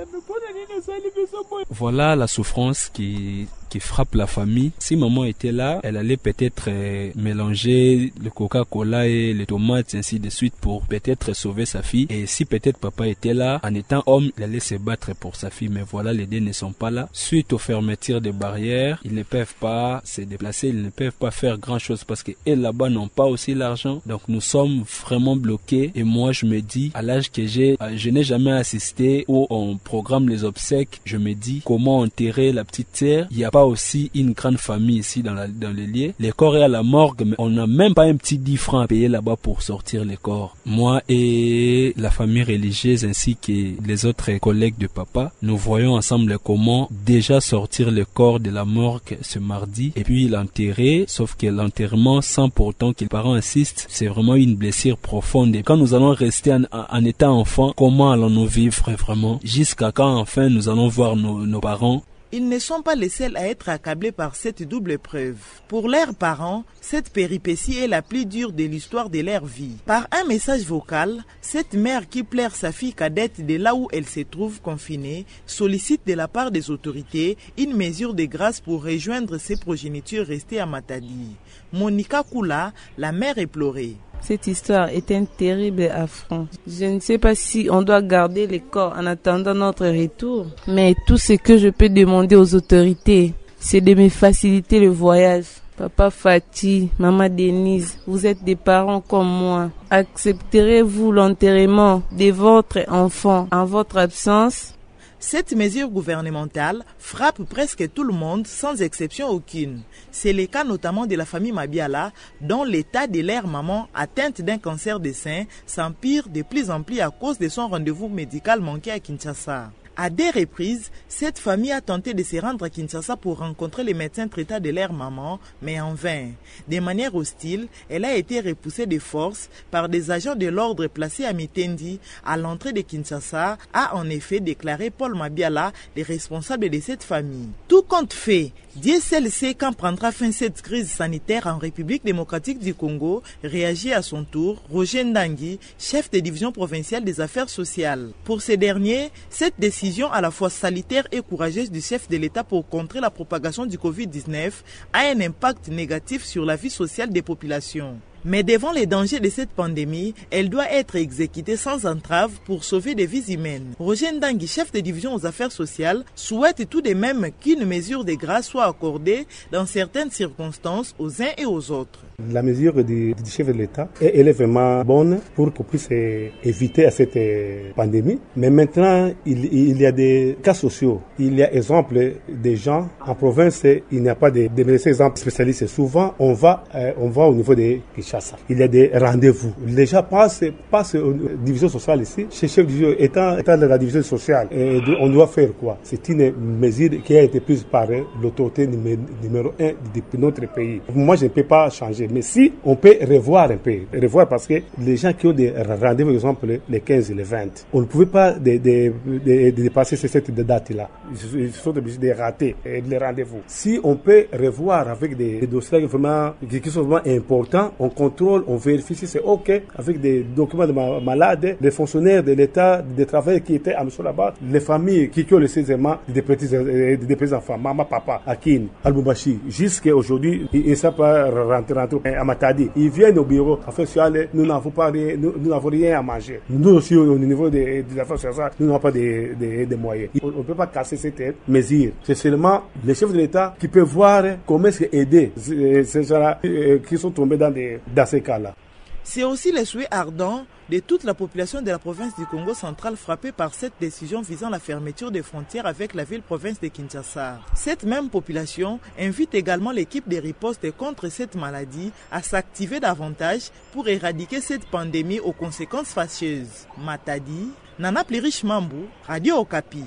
Voilà la souffrance qui qui frappe la famille. Si maman était là, elle allait peut-être euh, mélanger le Coca-Cola et les tomates, ainsi de suite, pour peut-être sauver sa fille. Et si peut-être papa était là, en étant homme, il allait se battre pour sa fille. Mais voilà, les deux ne sont pas là. Suite aux fermetures des barrières, ils ne peuvent pas se déplacer, ils ne peuvent pas faire grand-chose parce que eux là-bas n'ont pas aussi l'argent. Donc nous sommes vraiment bloqués. Et moi, je me dis, à l'âge que j'ai, je n'ai jamais assisté où on programme les obsèques. Je me dis, comment enterrer la petite sœur? Il y a pas aussi une grande famille ici dans, la, dans les lieux. Les corps est à la morgue, mais on n'a même pas un petit dix francs à payer là-bas pour sortir les corps. Moi et la famille religieuse ainsi que les autres collègues de papa, nous voyons ensemble comment déjà sortir le corps de la morgue ce mardi et puis l'enterrer, sauf que l'enterrement sans pourtant que les parents insistent, c'est vraiment une blessure profonde. Et quand nous allons rester en, en état enfant, comment allons-nous vivre vraiment? Jusqu'à quand enfin nous allons voir nos, nos parents? Ils ne sont pas les seuls à être accablés par cette double épreuve. Pour leurs parents, cette péripétie est la plus dure de l'histoire de leur vie. Par un message vocal, cette mère qui pleure sa fille cadette de là où elle se trouve confinée sollicite de la part des autorités une mesure de grâce pour rejoindre ses progénitures restées à Matadi. Monica Kula, la mère éplorée. Cette histoire est un terrible affront. Je ne sais pas si on doit garder les corps en attendant notre retour, mais tout ce que je peux demander aux autorités, c'est de me faciliter le voyage. Papa Fatih, maman Denise, vous êtes des parents comme moi. Accepterez-vous l'enterrement de votre enfant en votre absence? Cette mesure gouvernementale frappe presque tout le monde sans exception aucune. C'est le cas notamment de la famille Mabiala, dont l'état de leur maman atteinte d'un cancer des seins s'empire de plus en plus à cause de son rendez-vous médical manqué à Kinshasa. À des reprises, cette famille a tenté de se rendre à Kinshasa pour rencontrer les médecins traitants de leur maman, mais en vain. De manière hostile, elle a été repoussée de force par des agents de l'ordre placés à Mitendi à l'entrée de Kinshasa, a en effet déclaré Paul Mabiala, le responsable de cette famille. Tout compte fait, Dieu seul sait quand prendra fin cette crise sanitaire en République démocratique du Congo, réagit à son tour Roger Ndangi, chef de division provinciale des affaires sociales. Pour ces derniers, cette décision à la fois salutaire et courageuse du chef de l'État pour contrer la propagation du covid dix-neuf a un impact négatif sur la vie sociale des populations. Mais devant les dangers de cette pandémie, elle doit être exécutée sans entrave pour sauver des vies humaines. Roger Ndangi, chef de division aux affaires sociales, souhaite tout de même qu'une mesure de grâce soit accordée dans certaines circonstances aux uns et aux autres. La mesure du, du chef de l'État, elle est vraiment bonne pour qu'on puisse éviter cette pandémie. Mais maintenant, il, il y a des cas sociaux. Il y a exemple des gens en province, il n'y a pas de, de médecins exemples spécialistes. Souvent, on va, euh, on va au niveau des il y a des rendez-vous. Les gens passent, passent aux divisions sociales ici. Chez chef de division, étant, étant de la division sociale, et on doit faire quoi? C'est une mesure qui a été prise par l'autorité numéro un de notre pays. Moi, je ne peux pas changer. Mais si on peut revoir un peu, revoir parce que les gens qui ont des rendez-vous, par exemple, les quinze et les vingt, on ne pouvait pas de, de, de, de dépasser cette date-là. Ils sont obligés de rater les rendez-vous. Si on peut revoir avec des, des dossiers vraiment, qui sont vraiment importants, on contrôle, on vérifie si c'est OK avec des documents de ma, malades, les fonctionnaires de l'État, des travailleurs qui étaient à mission là-bas, les familles qui, qui ont le saisonnement des petits, des petits enfants, maman, papa, Akin, Al-Boubachi, jusqu'à aujourd'hui, ils ne savent pas rentrer, rentrer à Matadi. Ils viennent au bureau, affaires sociales, nous n'avons pas rien, nous, nous n'avons rien à manger. Nous aussi, au niveau des, des affaires sociales, nous n'avons pas de, de, de moyens. On ne peut pas casser cette mesure. C'est seulement les chefs de l'État qui peuvent voir comment est-ce aider ces gens-là qui sont tombés dans des dans ces cas-là. C'est aussi le souhait ardent de toute la population de la province du Congo central frappée par cette décision visant la fermeture des frontières avec la ville-province de Kinshasa. Cette même population invite également l'équipe de riposte contre cette maladie à s'activer davantage pour éradiquer cette pandémie aux conséquences fâcheuses. Matadi, Nana Plirish Mambou, Radio Okapi.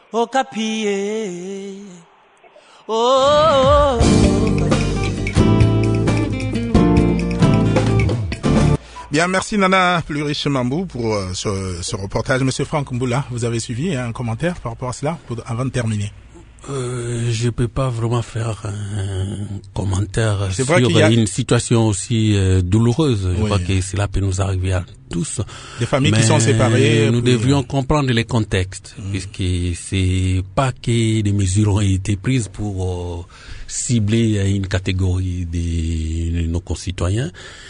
Okapi, eh. oh, oh, oh. Bien, merci Nana Plurish Mambou pour euh, ce, ce reportage. Monsieur Franck Mboula, vous avez suivi hein, un commentaire par rapport à cela pour, avant de terminer? Euh, je peux pas vraiment faire un commentaire c'est sur a... une situation aussi euh, douloureuse. Je oui. crois que cela peut nous arriver à tous. Des familles mais qui sont séparées. Nous puis... devrions comprendre les contextes, mmh. puisque c'est pas que des mesures ont été prises pour euh, cibler une catégorie de nos concitoyens,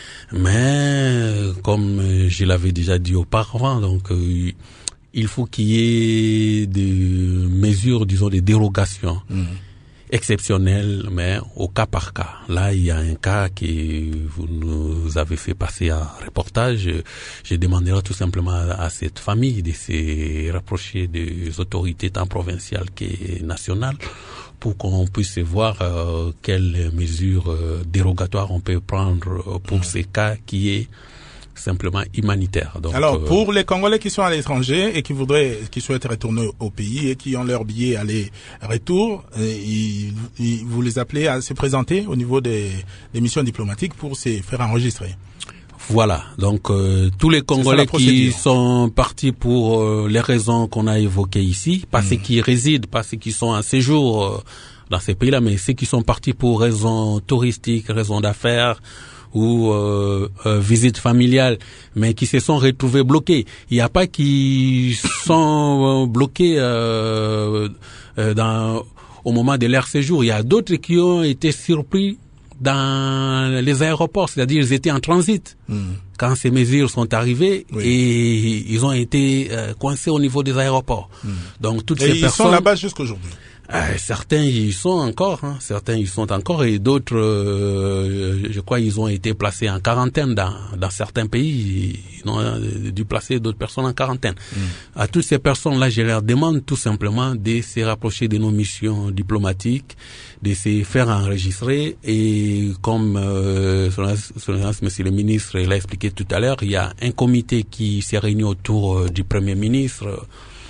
mais comme je l'avais déjà dit auparavant, donc euh, il faut qu'il y ait des mesures, disons, des dérogations mmh. exceptionnelles, mais au cas par cas. Là, il y a un cas que vous nous avez fait passer en reportage. Je demanderai tout simplement à cette famille de se rapprocher des autorités tant provinciales que nationales pour qu'on puisse voir euh, quelles mesures euh, dérogatoires on peut prendre pour mmh. ces cas qui est simplement humanitaire. Donc, alors, euh, pour les Congolais qui sont à l'étranger et qui voudraient, qui souhaitent retourner au pays et qui ont leur billet aller-retour, ils, ils, vous les appelez à se présenter au niveau des, des missions diplomatiques pour se faire enregistrer. Voilà. Donc, euh, tous les Congolais qui sont partis pour euh, les raisons qu'on a évoquées ici, pas mmh. ceux qui résident, pas ceux qui sont en séjour euh, dans ces pays-là, mais ceux qui sont partis pour raisons touristiques, raisons d'affaires, ou euh, euh, visite familiale, mais qui se sont retrouvés bloqués. Il n'y a pas qui sont bloqués euh, euh, dans, au moment de leur séjour. Il y a d'autres qui ont été surpris dans les aéroports, c'est-à-dire ils étaient en transit mmh. quand ces mesures sont arrivées oui. et ils ont été euh, coincés au niveau des aéroports. Mmh. Donc toutes et ces ils personnes sont là-bas jusqu'aujourd'hui. Euh, certains y sont encore, hein, certains y sont encore, et d'autres, euh, je crois, ils ont été placés en quarantaine dans, dans certains pays. Ils ont dû placer d'autres personnes en quarantaine. Mm. À toutes ces personnes-là, je leur demande tout simplement de se rapprocher de nos missions diplomatiques, de se faire enregistrer. Et comme euh, son Excellence, Monsieur le Ministre l'a expliqué tout à l'heure, il y a un comité qui s'est réuni autour euh, du Premier ministre.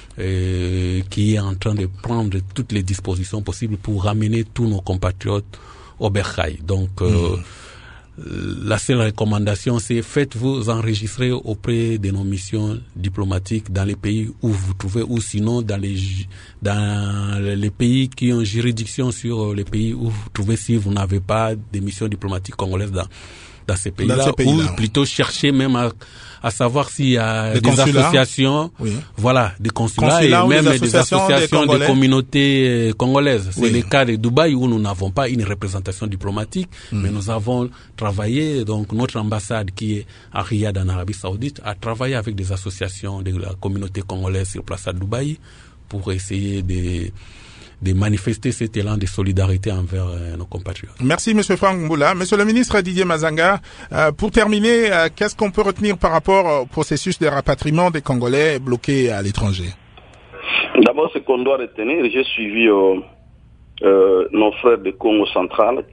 Euh, qui est en train de prendre toutes les dispositions possibles pour ramener tous nos compatriotes au bercail. Donc, euh, mmh. la seule recommandation, c'est faites-vous enregistrer auprès de nos missions diplomatiques dans les pays où vous vous trouvez, ou sinon dans les dans les pays qui ont juridiction sur les pays où vous vous trouvez, si vous n'avez pas de missions diplomatiques congolaises dans dans ces pays-là, dans ces pays-là ou plutôt chercher même à, à savoir s'il y a des, des associations, oui. voilà, des consulats, consulats et même des associations, des associations des de communautés congolaises. C'est oui. le cas de Dubaï où nous n'avons pas une représentation diplomatique, mmh. mais nous avons travaillé, donc notre ambassade qui est à Riyad en Arabie Saoudite a travaillé avec des associations de la communauté congolaise sur place à Dubaï pour essayer de de manifester cet élan de solidarité envers euh, nos compatriotes. Merci, Monsieur Franck Mboula. Monsieur le ministre Didier Mazanga, euh, pour terminer, euh, qu'est-ce qu'on peut retenir par rapport au processus de rapatriement des Congolais bloqués à l'étranger? D'abord, ce qu'on doit retenir, j'ai suivi euh, euh, nos frères de Congo central.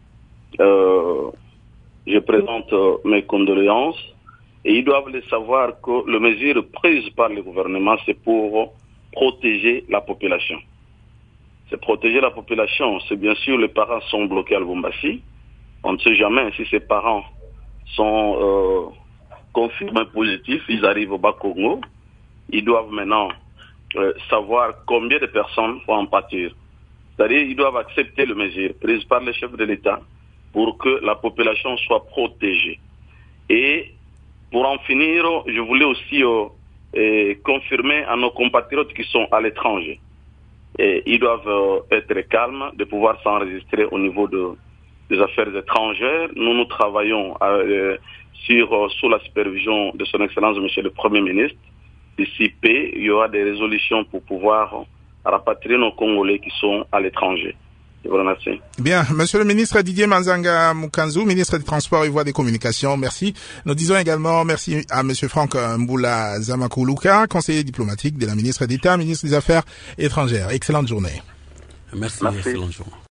Euh, je présente euh, mes condoléances et ils doivent le savoir que les mesures prises par le gouvernement, c'est pour protéger la population. C'est protéger la population. C'est bien sûr, les parents sont bloqués à Lubumbashi. On ne sait jamais si ces parents sont euh, confirmés positifs. Ils arrivent au Bas-Congo. Ils doivent maintenant euh, savoir combien de personnes vont en pâtir. C'est-à-dire ils doivent accepter les mesures prises par le chef de l'État pour que la population soit protégée. Et pour en finir, je voulais aussi euh, euh, confirmer à nos compatriotes qui sont à l'étranger. Et ils doivent euh, être calmes, de pouvoir s'enregistrer au niveau de, des affaires étrangères. Nous, nous travaillons euh, sur, euh, sous la supervision de son Excellence, Monsieur le Premier ministre. D'ici peu, il y aura des résolutions pour pouvoir rapatrier nos Congolais qui sont à l'étranger. Je vous remercie. Bien, Monsieur le ministre Didier Mazanga Mukanzu, ministre des Transports et Voies des Communications, merci. Nous disons également merci à Monsieur Franck Mboula Zamakuluka, conseiller diplomatique de la ministre d'État, ministre des Affaires étrangères. Excellente journée. Merci, merci. Excellente journée.